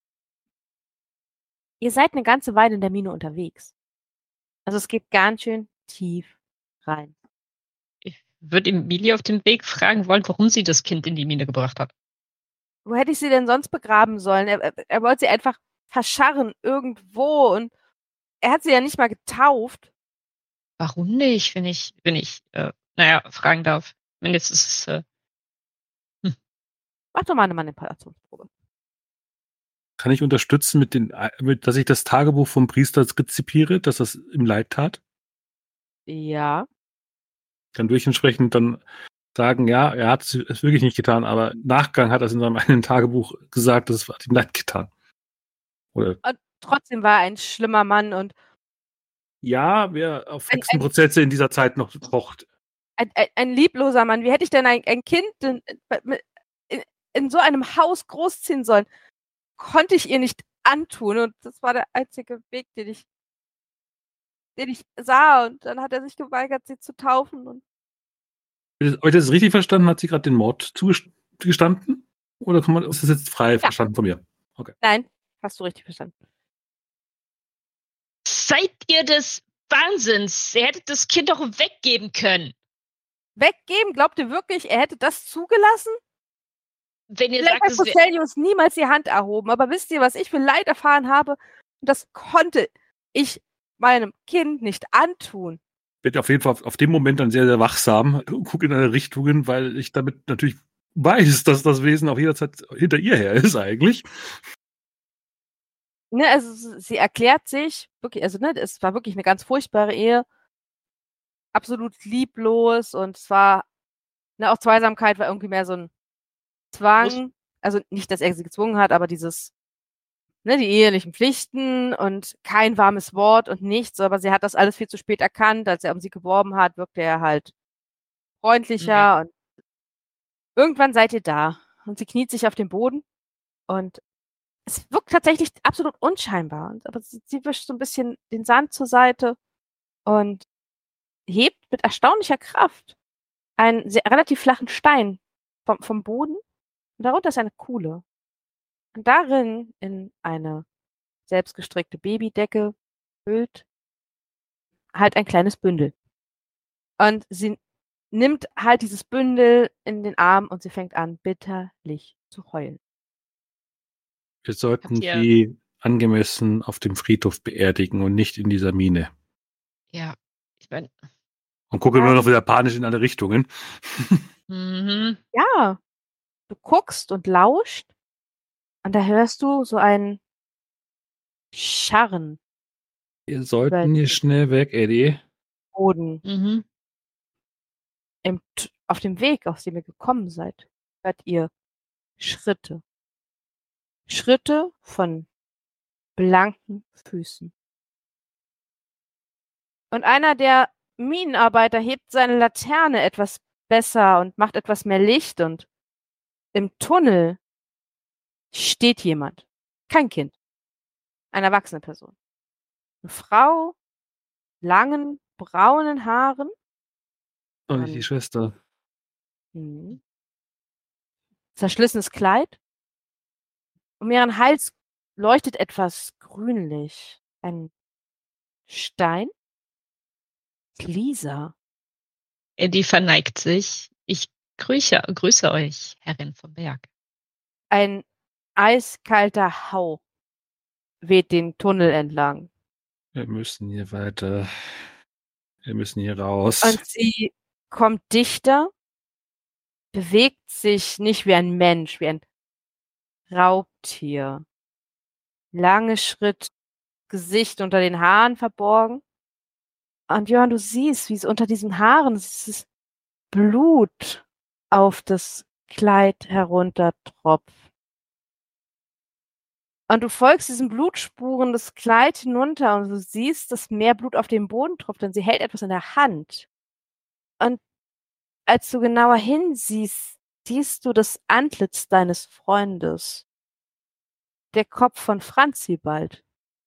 Ihr seid eine ganze Weile in der Mine unterwegs. Also es geht ganz schön tief rein. Ich würde Emilia auf dem Weg fragen wollen, warum sie das Kind in die Mine gebracht hat. Wo hätte ich sie denn sonst begraben sollen? Er wollte sie einfach verscharren irgendwo und er hat sie ja nicht mal getauft. Warum nicht, wenn ich fragen darf. Wenn jetzt ist es, Mach doch mal eine Manipulationsprobe. Kann ich unterstützen, dass ich das Tagebuch vom Priester rezipiere, dass das ihm leid tat? Ja. Kann entsprechend dann sagen, ja, er hat es wirklich nicht getan, aber im Nachgang hat er es in seinem eigenen Tagebuch gesagt, dass es hat ihm leid getan. Oder? Und trotzdem war er ein schlimmer Mann und ja, wer auf Hexenprozesse in dieser Zeit noch pocht. Ein liebloser Mann. Wie hätte ich denn ein Kind in so einem Haus großziehen sollen? Konnte ich ihr nicht antun. Und das war der einzige Weg, den ich sah. Und dann hat er sich geweigert, sie zu taufen. Und Habe ich das richtig verstanden? Hat sie gerade den Mord zugestanden? Oder ist das jetzt frei verstanden von mir? Okay. Nein, hast du richtig verstanden. Seid ihr des Wahnsinns? Ihr hättet das Kind doch weggeben können. Weggeben? Glaubt ihr wirklich, er hätte das zugelassen? Wenn ihr Vielleicht sagt, hat Costellius niemals die Hand erhoben, aber wisst ihr, was ich für Leid erfahren habe? Und das konnte ich meinem Kind nicht antun. Ich bin auf jeden Fall auf dem Moment dann sehr, sehr wachsam, gucke in alle Richtungen, weil ich damit natürlich weiß, dass das Wesen auf jeder Zeit hinter ihr her ist eigentlich. Ne, also sie erklärt sich, wirklich, also ne, es war wirklich eine ganz furchtbare Ehe. Absolut lieblos und es war, ne, auch Zweisamkeit war irgendwie mehr so ein Zwang. Also nicht, dass er sie gezwungen hat, aber dieses, ne, die ehelichen Pflichten und kein warmes Wort und nichts, aber sie hat das alles viel zu spät erkannt. Als er um sie geworben hat, wirkte er halt freundlicher und irgendwann seid ihr da und sie kniet sich auf den Boden und Es wirkt tatsächlich absolut unscheinbar. Aber sie wischt so ein bisschen den Sand zur Seite und hebt mit erstaunlicher Kraft einen relativ flachen Stein vom Boden. Und darunter ist eine Kuhle. Und darin in eine selbstgestrickte Babydecke hüllt halt ein kleines Bündel. Und sie nimmt halt dieses Bündel in den Arm und sie fängt an, bitterlich zu heulen. Wir sollten Habt ihr- sie angemessen auf dem Friedhof beerdigen und nicht in dieser Mine. Ja, ich meine, Und gucke immer noch wieder panisch in alle Richtungen. Ja, du guckst und lauscht und da hörst du so ein Scharren Wir sollten hier schnell weg, Eddie. Boden. Mhm. Auf dem Weg, aus dem ihr gekommen seid, hört ihr Schritte. Schritte von blanken Füßen. Und einer der Minenarbeiter hebt seine Laterne etwas besser und macht etwas mehr Licht und im Tunnel steht jemand. Kein Kind. Eine erwachsene Person. Eine Frau, langen, braunen Haaren. Oh, nicht die Schwester. Zerschlissenes Kleid. Um ihren Hals leuchtet etwas grünlich. Ein Stein. Lisa. Die verneigt sich. Ich grüße euch, Herrin vom Berg. Ein eiskalter Hauch weht den Tunnel entlang. Wir müssen hier weiter. Wir müssen hier raus. Und sie kommt dichter, bewegt sich nicht wie ein Mensch, wie ein Raubtier. Lange Schritt, Gesicht unter den Haaren verborgen. Und Johann, du siehst, wie es unter diesen Haaren, es ist Blut auf das Kleid heruntertropft. Und du folgst diesen Blutspuren das Kleid hinunter und du siehst, dass mehr Blut auf dem Boden tropft und sie hält etwas in der Hand. Und als du genauer hinsiehst, siehst du das Antlitz deines Freundes. Der Kopf von Franzi bald.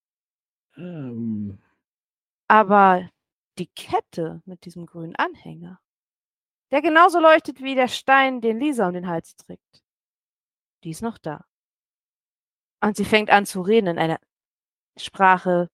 Aber die Kette mit diesem grünen Anhänger, der genauso leuchtet wie der Stein, den Lisa um den Hals trägt, die ist noch da. Und sie fängt an zu reden in einer Sprache,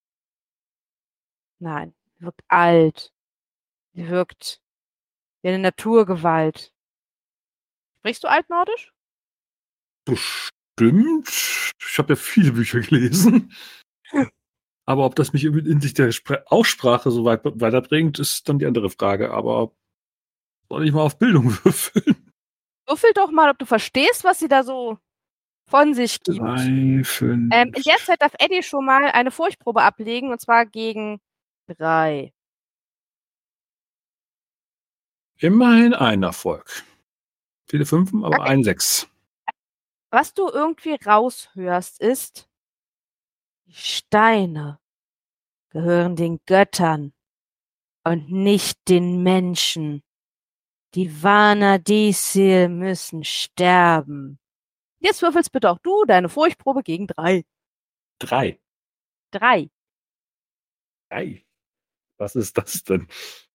nein, wirkt alt. Sie wirkt wie eine Naturgewalt. Sprichst du Altnordisch? Bestimmt. Ich habe ja viele Bücher gelesen. Aber ob das mich in sich der Aussprache so weit weiterbringt, ist dann die andere Frage. Aber soll ich mal auf Bildung würfeln? Würfel doch mal, ob du verstehst, was sie da so von sich gibt. 3, 5. In der Zeit darf Eddie schon mal eine Furchtprobe ablegen, und zwar gegen 3. Immerhin ein Erfolg. Viele Fünfen, aber Okay. ein 6. Was du irgendwie raushörst, ist, die Steine gehören den Göttern und nicht den Menschen. Die Vanadisir müssen sterben. Jetzt würfelst bitte auch du deine Furchtprobe gegen 3. 3. 3. 3. Was ist das denn?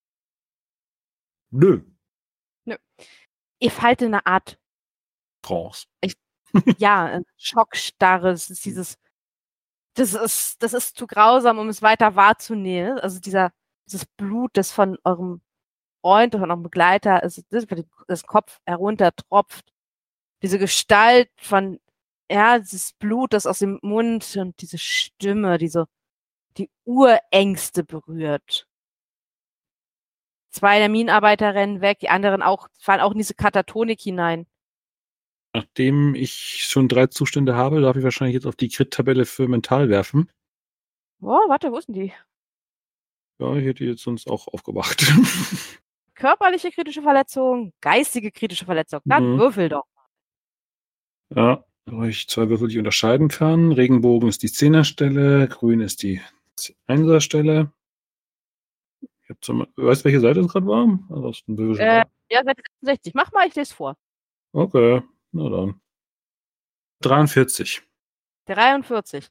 Nö. Ihr fallt in eine Art, Trance. ja, Schockstarre. Es ist dieses, das ist zu grausam, um es weiter wahrzunehmen. Also dieses Blut, das von eurem Freund oder von eurem Begleiter, also das Kopf heruntertropft. Diese Gestalt von, ja, dieses Blut, das aus dem Mund und diese Stimme, die Urängste berührt. 2 der Minenarbeiter rennen weg, die anderen fallen auch in diese Katatonik hinein. Nachdem ich schon 3 Zustände habe, darf ich wahrscheinlich jetzt auf die Crit-Tabelle für mental werfen. Oh, warte, wo ist denn die? Ja, ich hätte jetzt sonst auch aufgemacht. Körperliche kritische Verletzung, geistige kritische Verletzung. Dann würfel doch. Ja, da ich 2 Würfel, die ich unterscheiden kann. Regenbogen ist die 10er-Stelle, grün ist die 1er-Stelle. Weißt du, welche Seite es gerade war? Also, Ja, Seite 66. Mach mal, ich lese vor. Okay, na dann. 43. 43.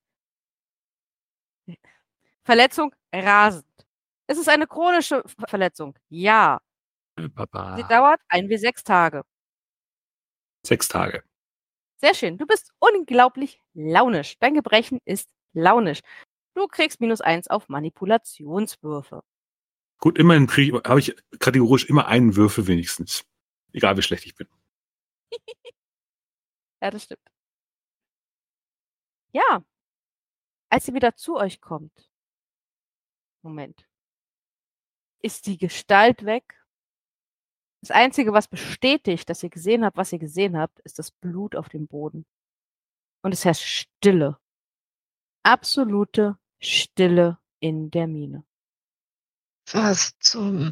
Verletzung rasend. Ist es eine chronische Verletzung? Ja. Sie Papa. dauert 1 bis 6 Tage. 6 Tage. Sehr schön. Du bist unglaublich launisch. Dein Gebrechen ist launisch. Du kriegst -1 auf Manipulationswürfe. Gut, immerhin habe ich kategorisch immer einen Würfel wenigstens. Egal wie schlecht ich bin. Ja, das stimmt. Ja. Als sie wieder zu euch kommt. Moment. Ist die Gestalt weg? Das Einzige, was bestätigt, dass ihr gesehen habt, was ihr gesehen habt, ist das Blut auf dem Boden. Und es herrscht Stille. Absolute Stille in der Mine. Was zum...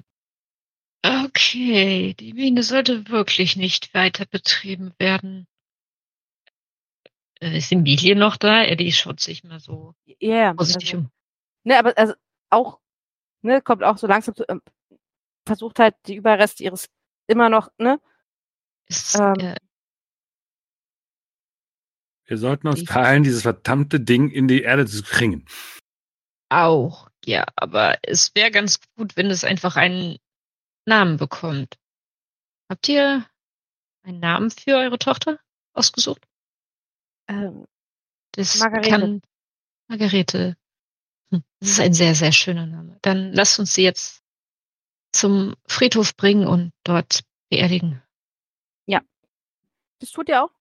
Okay, die Mine sollte wirklich nicht weiter betrieben werden. Ist Emilie noch da? Die schaut sich mal so Ja, vorsichtig um. ne, aber also auch, ne, kommt auch so langsam zu, versucht halt die Überreste ihres immer noch, ne? Ist, Wir sollten uns Die- beeilen, dieses verdammte Ding in die Erde zu bringen. auch, ja, aber es wäre ganz gut, wenn es einfach einen Namen bekommt. Habt ihr einen Namen für eure Tochter ausgesucht? Das Margarete. Margarete. Das ist ein sehr, sehr schöner Name. Dann lasst uns sie jetzt zum Friedhof bringen und dort beerdigen. Das tut ihr auch.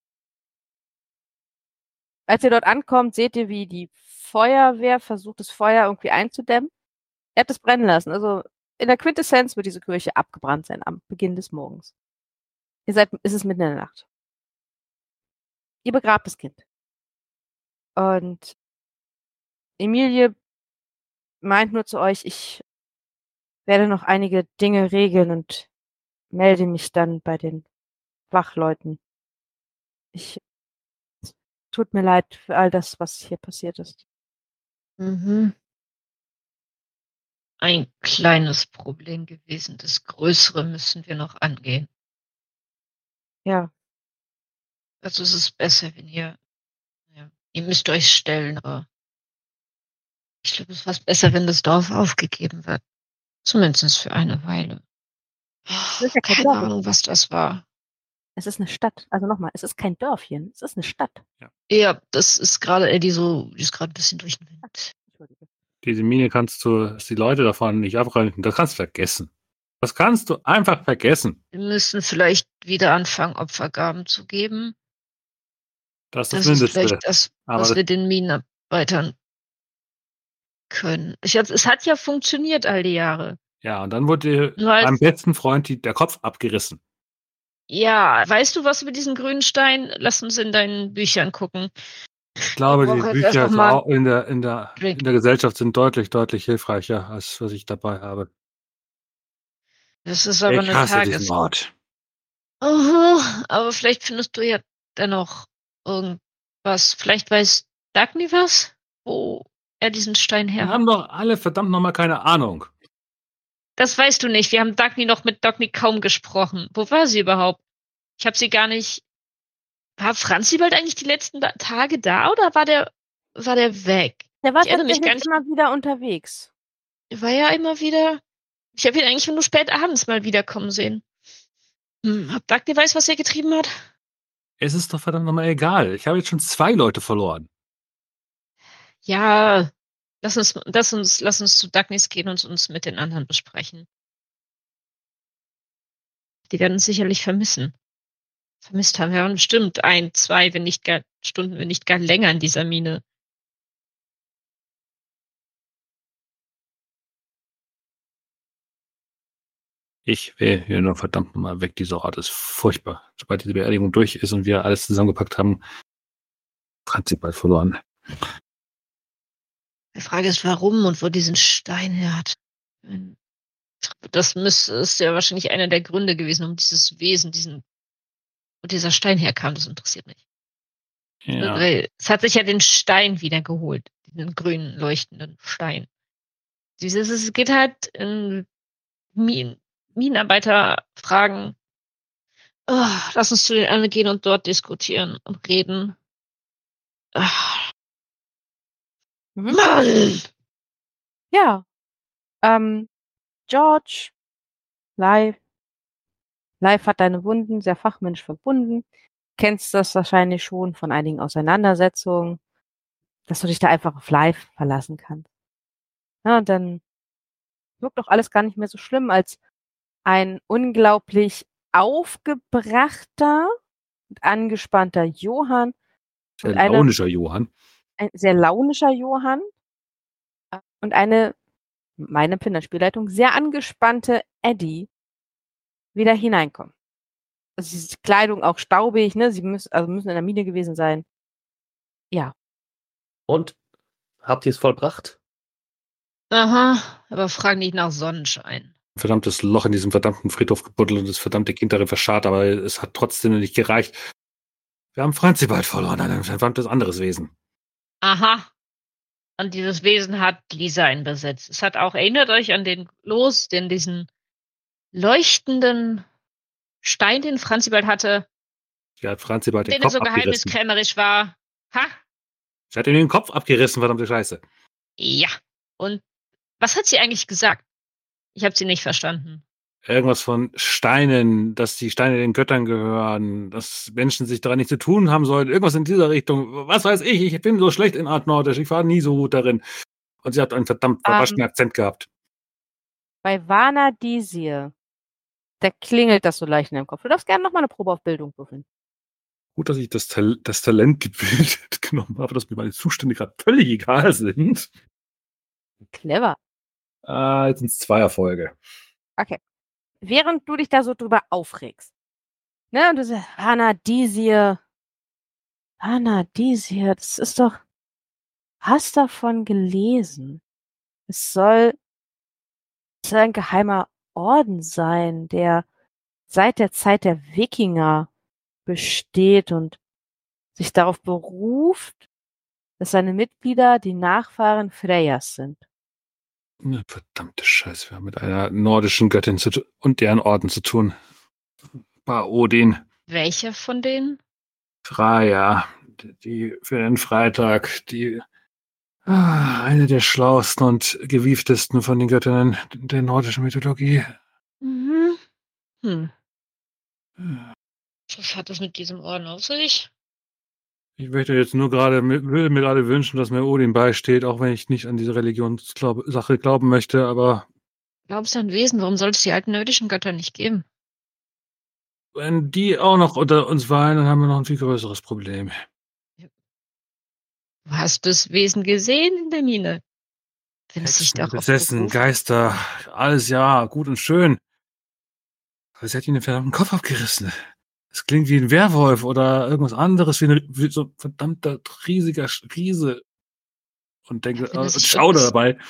Als ihr dort ankommt, seht ihr, wie die Feuerwehr versucht, das Feuer irgendwie einzudämmen. Ihr habt es brennen lassen. Also in der Quintessenz wird diese Kirche abgebrannt sein am Beginn des Morgens. Es ist mitten in der Nacht. Ihr begrabt das Kind. Und Emilie meint nur zu euch, ich werde noch einige Dinge regeln und melde mich dann bei den Wachleuten. Es tut mir leid für all das, was hier passiert ist. Mhm. Ein kleines Problem gewesen. Das Größere müssen wir noch angehen. Ja, Also es ist besser, wenn ihr müsst euch stellen, aber ich glaube, es ist fast besser, wenn das Dorf aufgegeben wird. Zumindest für eine Weile. ist ja kein Keine Dorf. Ahnung, was das war. Es ist eine Stadt. Also nochmal, es ist kein Dörfchen, es ist eine Stadt. Ja, das ist gerade, die ist gerade ein bisschen durch den Wind. Entschuldige. Diese Mine dass die Leute davon nicht abrennen, das kannst du vergessen. Das kannst du einfach vergessen. Wir müssen vielleicht wieder anfangen, Opfergaben zu geben. Das ist Das das ist Mindeste. vielleicht das, Aber was das- wir den Minenarbeitern können. Es hat ja funktioniert all die Jahre. Ja, und dann wurde Nur als- meinem besten Freund der Kopf abgerissen. Ja, weißt du was über diesen grünen Stein? Lass uns in deinen Büchern gucken. Ich glaube, Ich die brauche jetzt erst Bücher noch mal auch in der Drink. Gesellschaft sind deutlich, deutlich hilfreicher, als was ich dabei habe. Das ist aber Ich eine hasse diesen Ort. Aber vielleicht findest du ja dennoch irgendwas. Vielleicht weiß Dagny was, wo er diesen Stein her Wir hat. haben doch alle verdammt nochmal keine Ahnung. Das weißt du nicht. Wir haben Dagny noch mit Dagny kaum gesprochen. Wo war sie überhaupt? Ich habe sie gar nicht. War Franzi bald eigentlich die letzten Tage da oder war der weg? Der war Ich erinnere mich gar tatsächlich nicht. immer wieder unterwegs. War ja immer wieder. Ich habe ihn eigentlich nur spät abends mal wiederkommen sehen. Ob Dagny weiß, was er getrieben hat? Es ist doch verdammt nochmal egal. Ich habe jetzt schon 2 Leute verloren. Ja, lass uns zu Dagnys gehen und uns mit den anderen besprechen. Die werden uns sicherlich vermissen. Vermisst haben wir bestimmt 1, 2, wenn nicht gar Stunden, wenn nicht gar länger in dieser Mine. Ich will hier nur verdammt nochmal weg. Dieser Ort ist furchtbar. Sobald diese Beerdigung durch ist und wir alles zusammengepackt haben, hat sie bald verloren. Die Frage ist, warum und wo diesen Stein her hat. Das ist ja wahrscheinlich einer der Gründe gewesen, um dieses Wesen, wo dieser Stein herkam. Das interessiert mich. Ja. Weil es hat sich ja den Stein wieder geholt, den grünen leuchtenden Stein. Es geht halt in Minenarbeiter fragen, lass uns zu den anderen gehen und dort diskutieren und reden. Ach, Mhm. Mann! Ja. George, Live hat deine Wunden sehr fachmännisch verbunden. Kennst das wahrscheinlich schon von einigen Auseinandersetzungen, dass du dich da einfach auf Live verlassen kannst. Ja, und dann wirkt doch alles gar nicht mehr so schlimm, als ein unglaublich aufgebrachter und angespannter Johann Sehr und launischer Johann. ein sehr launischer Johann und eine, meine Pinnerspielleitung, sehr angespannte Eddie wieder hineinkommen. Also diese Kleidung auch staubig, ne? Sie müssen in der Mine gewesen sein. Ja. Und habt ihr es vollbracht? Aha, aber frag nicht nach Sonnenschein. Verdammtes Loch in diesem verdammten Friedhof gebuddelt und das verdammte Kind darin verscharrt, aber es hat trotzdem nicht gereicht. Wir haben Franzibald verloren, ein verdammtes anderes Wesen. Aha. Und dieses Wesen hat Lisa einbesetzt. Es hat auch, erinnert euch an diesen leuchtenden Stein, den Franzibald hatte, Sie hat Franzibald den den er Kopf so abgerissen. geheimniskrämerisch war. Ha? Sie hat ihm den Kopf abgerissen, verdammte Scheiße. Ja. Und was hat sie eigentlich gesagt? Ich habe sie nicht verstanden. Irgendwas von Steinen, dass die Steine den Göttern gehören, dass Menschen sich daran nichts zu tun haben sollten. Irgendwas in dieser Richtung. Was weiß ich bin so schlecht in Art Nordisch. Ich war nie so gut darin. Und sie hat einen verdammt verwaschenen Akzent gehabt. Bei Vana Disir, da klingelt das so leicht in deinem Kopf. Du darfst gerne nochmal eine Probe auf Bildung würfeln. Gut, dass ich das Talent gebildet genommen habe, dass mir meine Zustände gerade völlig egal sind. Clever. Jetzt sind es 2 Erfolge. Okay. Während du dich da so drüber aufregst, ne, und du sagst, Vana Disir, das ist doch, hast davon gelesen. Es soll ein geheimer Orden sein, der seit der Zeit der Wikinger besteht und sich darauf beruft, dass seine Mitglieder die Nachfahren Freyas sind. Ne, verdammte Scheiße, wir haben mit einer nordischen Göttin und deren Orden zu tun. War Odin. Welcher von denen? Freya, die für den Freitag, eine der schlauesten und gewieftesten von den Göttinnen der nordischen Mythologie. Mhm. Was hat es mit diesem Orden auf sich? Ich möchte jetzt nur will mir gerade wünschen, dass mir Odin beisteht, auch wenn ich nicht an diese Religionssache glauben möchte, aber Glaubst du an Wesen? Warum soll es die alten nordischen Götter nicht geben? wenn die auch noch unter uns weilen, dann haben wir noch ein viel größeres Problem. Du hast das Wesen gesehen in der Mine. Wenn es sich Hexen, darauf Besessen, beruft. Geister, alles ja, gut und schön. Aber sie hat ihn den verdammten Kopf abgerissen. Es klingt wie ein Werwolf oder irgendwas anderes, wie so ein verdammter riesiger Riese. Und denke, Ja, wenn es und sich schauder irgendwas- dabei.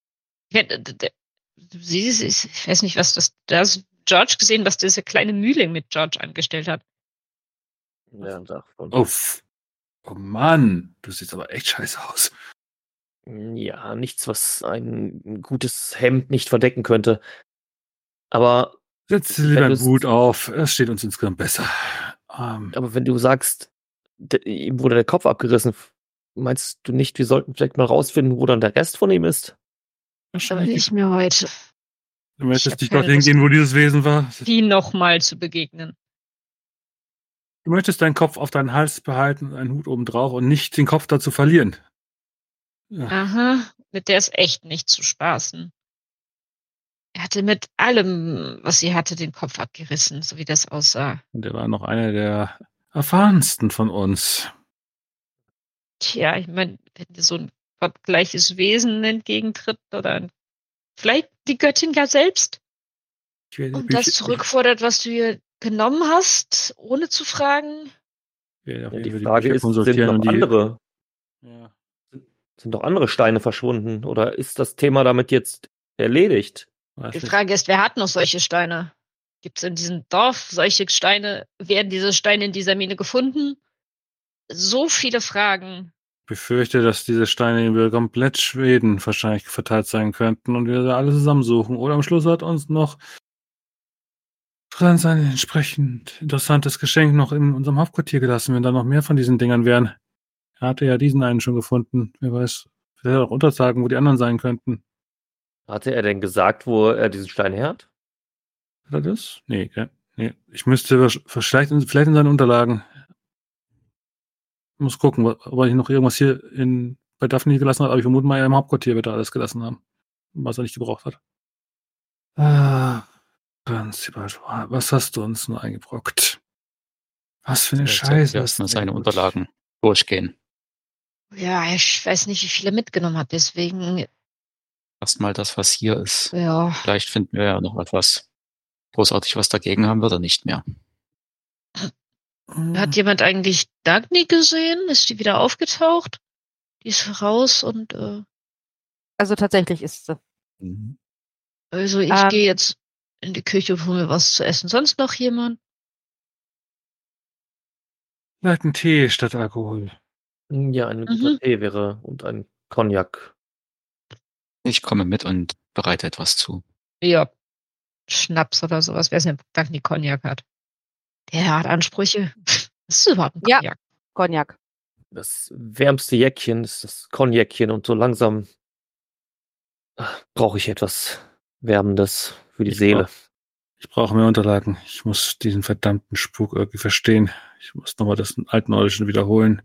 Du siehst, ich weiß nicht, was da hast George gesehen, was diese kleine Mühle mit George angestellt hat. Ja, davon. Oh Mann, du siehst aber echt scheiße aus. Ja, nichts, was ein gutes Hemd nicht verdecken könnte. Aber Setz Wenn lieber einen du's- Hut auf, es steht uns insgesamt besser. aber wenn du sagst, ihm wurde der Kopf abgerissen, meinst du nicht, wir sollten vielleicht mal rausfinden, wo dann der Rest von ihm ist? Aber nicht mehr heute. Du möchtest hab nicht keine dorthin Lust. gehen, wo dieses Wesen war. Die nochmal zu begegnen. Du möchtest deinen Kopf auf deinen Hals behalten und einen Hut oben drauf und nicht den Kopf dazu verlieren. Ja. Aha, mit der ist echt nicht zu spaßen. Er hatte mit allem, was sie hatte, den Kopf abgerissen, so wie das aussah. Und er war noch einer der erfahrensten von uns. Tja, ich meine, wenn dir so ein gottgleiches Wesen entgegentritt oder vielleicht die Göttin ja selbst Ich werde und das zurückfordert, was du ihr genommen hast, ohne zu fragen. Ich werde auf Ja, jeden die Fall Frage Bücher ist, sind konsultieren noch und die. andere, Ja. sind noch andere Steine verschwunden? Oder ist das Thema damit jetzt erledigt? Weiß Die nicht. Frage ist, wer hat noch solche Steine? Gibt es in diesem Dorf solche Steine? Werden diese Steine in dieser Mine gefunden? So viele Fragen. Ich befürchte, dass diese Steine über komplett Schweden wahrscheinlich verteilt sein könnten und wir da alle zusammensuchen. Oder am Schluss hat uns noch Franz ein entsprechend interessantes Geschenk noch in unserem Hauptquartier gelassen, wenn da noch mehr von diesen Dingern wären. Er hatte ja diesen einen schon gefunden. Wer weiß, wer auch untersagen, wo die anderen sein könnten. Hatte er denn gesagt, wo er diesen Stein her hat? Hat er das? Nee, gell? Nee. Ich müsste vielleicht in seinen Unterlagen. Ich muss gucken, ob er noch irgendwas hier bei Daphne gelassen hat, aber ich vermute mal, im Hauptquartier wird er alles gelassen haben, was er nicht gebraucht hat. Prinzipal, was hast du uns nur eingebrockt? Was für eine Scheiße. Erstmal seine Unterlagen durchgehen. Ja, ich weiß nicht, wie viel er mitgenommen hat, deswegen, Erstmal das, was hier ist. ja. Vielleicht finden wir ja noch etwas. Großartig was dagegen haben wird er nicht mehr. Hat jemand eigentlich Dagny gesehen? Ist die wieder aufgetaucht? Die ist raus und, Also tatsächlich ist sie. also ich gehe jetzt in die Küche und hole mir was zu essen. Sonst noch jemand? Vielleicht ein Tee statt Alkohol. Ja, ein guter Tee wäre und ein Cognac. Ich komme mit und bereite etwas zu. Ja. Schnaps oder sowas. Wer es nicht Dagny Cognac hat. Der hat Ansprüche. Was ist überhaupt ein Ja. Cognac? Cognac. Das wärmste Jäckchen ist das Cognacchen und so langsam brauche ich etwas Wärmendes für die Seele. Ich brauche mehr Unterlagen. Ich muss diesen verdammten Spuk irgendwie verstehen. Ich muss nochmal das Altnordische wiederholen.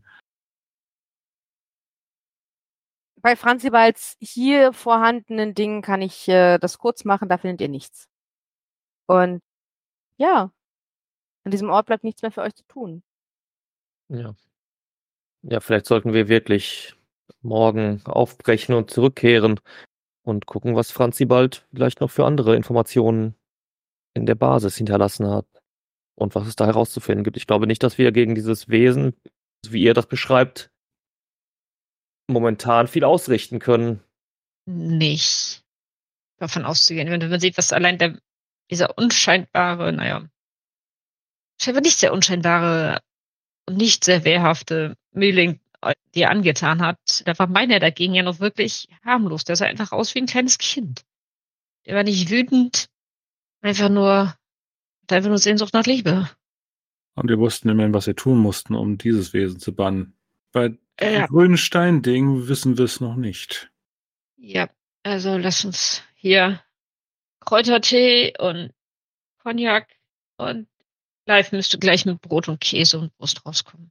Bei Franzibalds hier vorhandenen Dingen kann ich das kurz machen, da findet ihr nichts. Und ja, an diesem Ort bleibt nichts mehr für euch zu tun. Ja. Ja, vielleicht sollten wir wirklich morgen aufbrechen und zurückkehren und gucken, was Franzi bald vielleicht noch für andere Informationen in der Basis hinterlassen hat und was es da herauszufinden gibt. Ich glaube nicht, dass wir gegen dieses Wesen, wie ihr das beschreibt, momentan viel ausrichten können. Nicht davon auszugehen. Wenn man sieht, was allein dieser unscheinbare, scheinbar nicht sehr unscheinbare und nicht sehr wehrhafte Mühling dir angetan hat, da war meiner dagegen ja noch wirklich harmlos. Der sah einfach aus wie ein kleines Kind. Der war nicht wütend, hat einfach nur Sehnsucht nach Liebe. Und wir wussten immerhin, was wir tun mussten, um dieses Wesen zu bannen. Bei dem Ja. grünen Stein-Ding wissen wir es noch nicht. Ja, also lass uns hier Kräutertee und Cognac und Live müsste gleich mit Brot und Käse und Wurst rauskommen.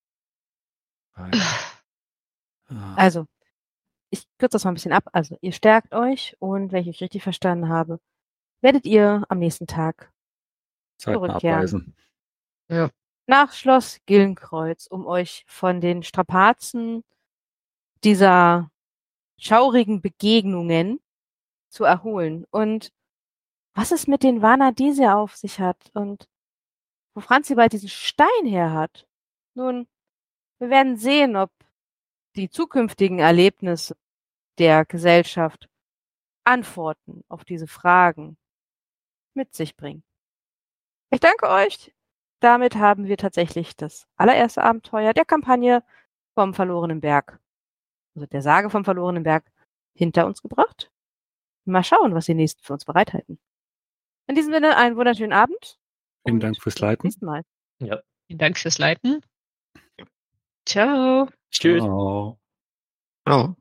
Also, ich kürze das mal ein bisschen ab. Also, ihr stärkt euch und wenn ich euch richtig verstanden habe, werdet ihr am nächsten Tag Zeitnah zurückkehren. abreisen. Ja. Nach Schloss Gillenkreuz, um euch von den Strapazen dieser schaurigen Begegnungen zu erholen. Und was es mit den Vanadese auf sich hat und wo Franzi bald diesen Stein her hat. Nun, wir werden sehen, ob die zukünftigen Erlebnisse der Gesellschaft Antworten auf diese Fragen mit sich bringen. Ich danke euch. Damit haben wir tatsächlich das allererste Abenteuer der Kampagne vom verlorenen Berg, also der Sage vom verlorenen Berg, hinter uns gebracht. Mal schauen, was die nächsten für uns bereithalten. In diesem Sinne einen wunderschönen Abend. Vielen Dank fürs Leiten. Bis zum nächsten Mal. Ja. Vielen Dank fürs Leiten. Ciao. Tschüss. Ciao. Ciao.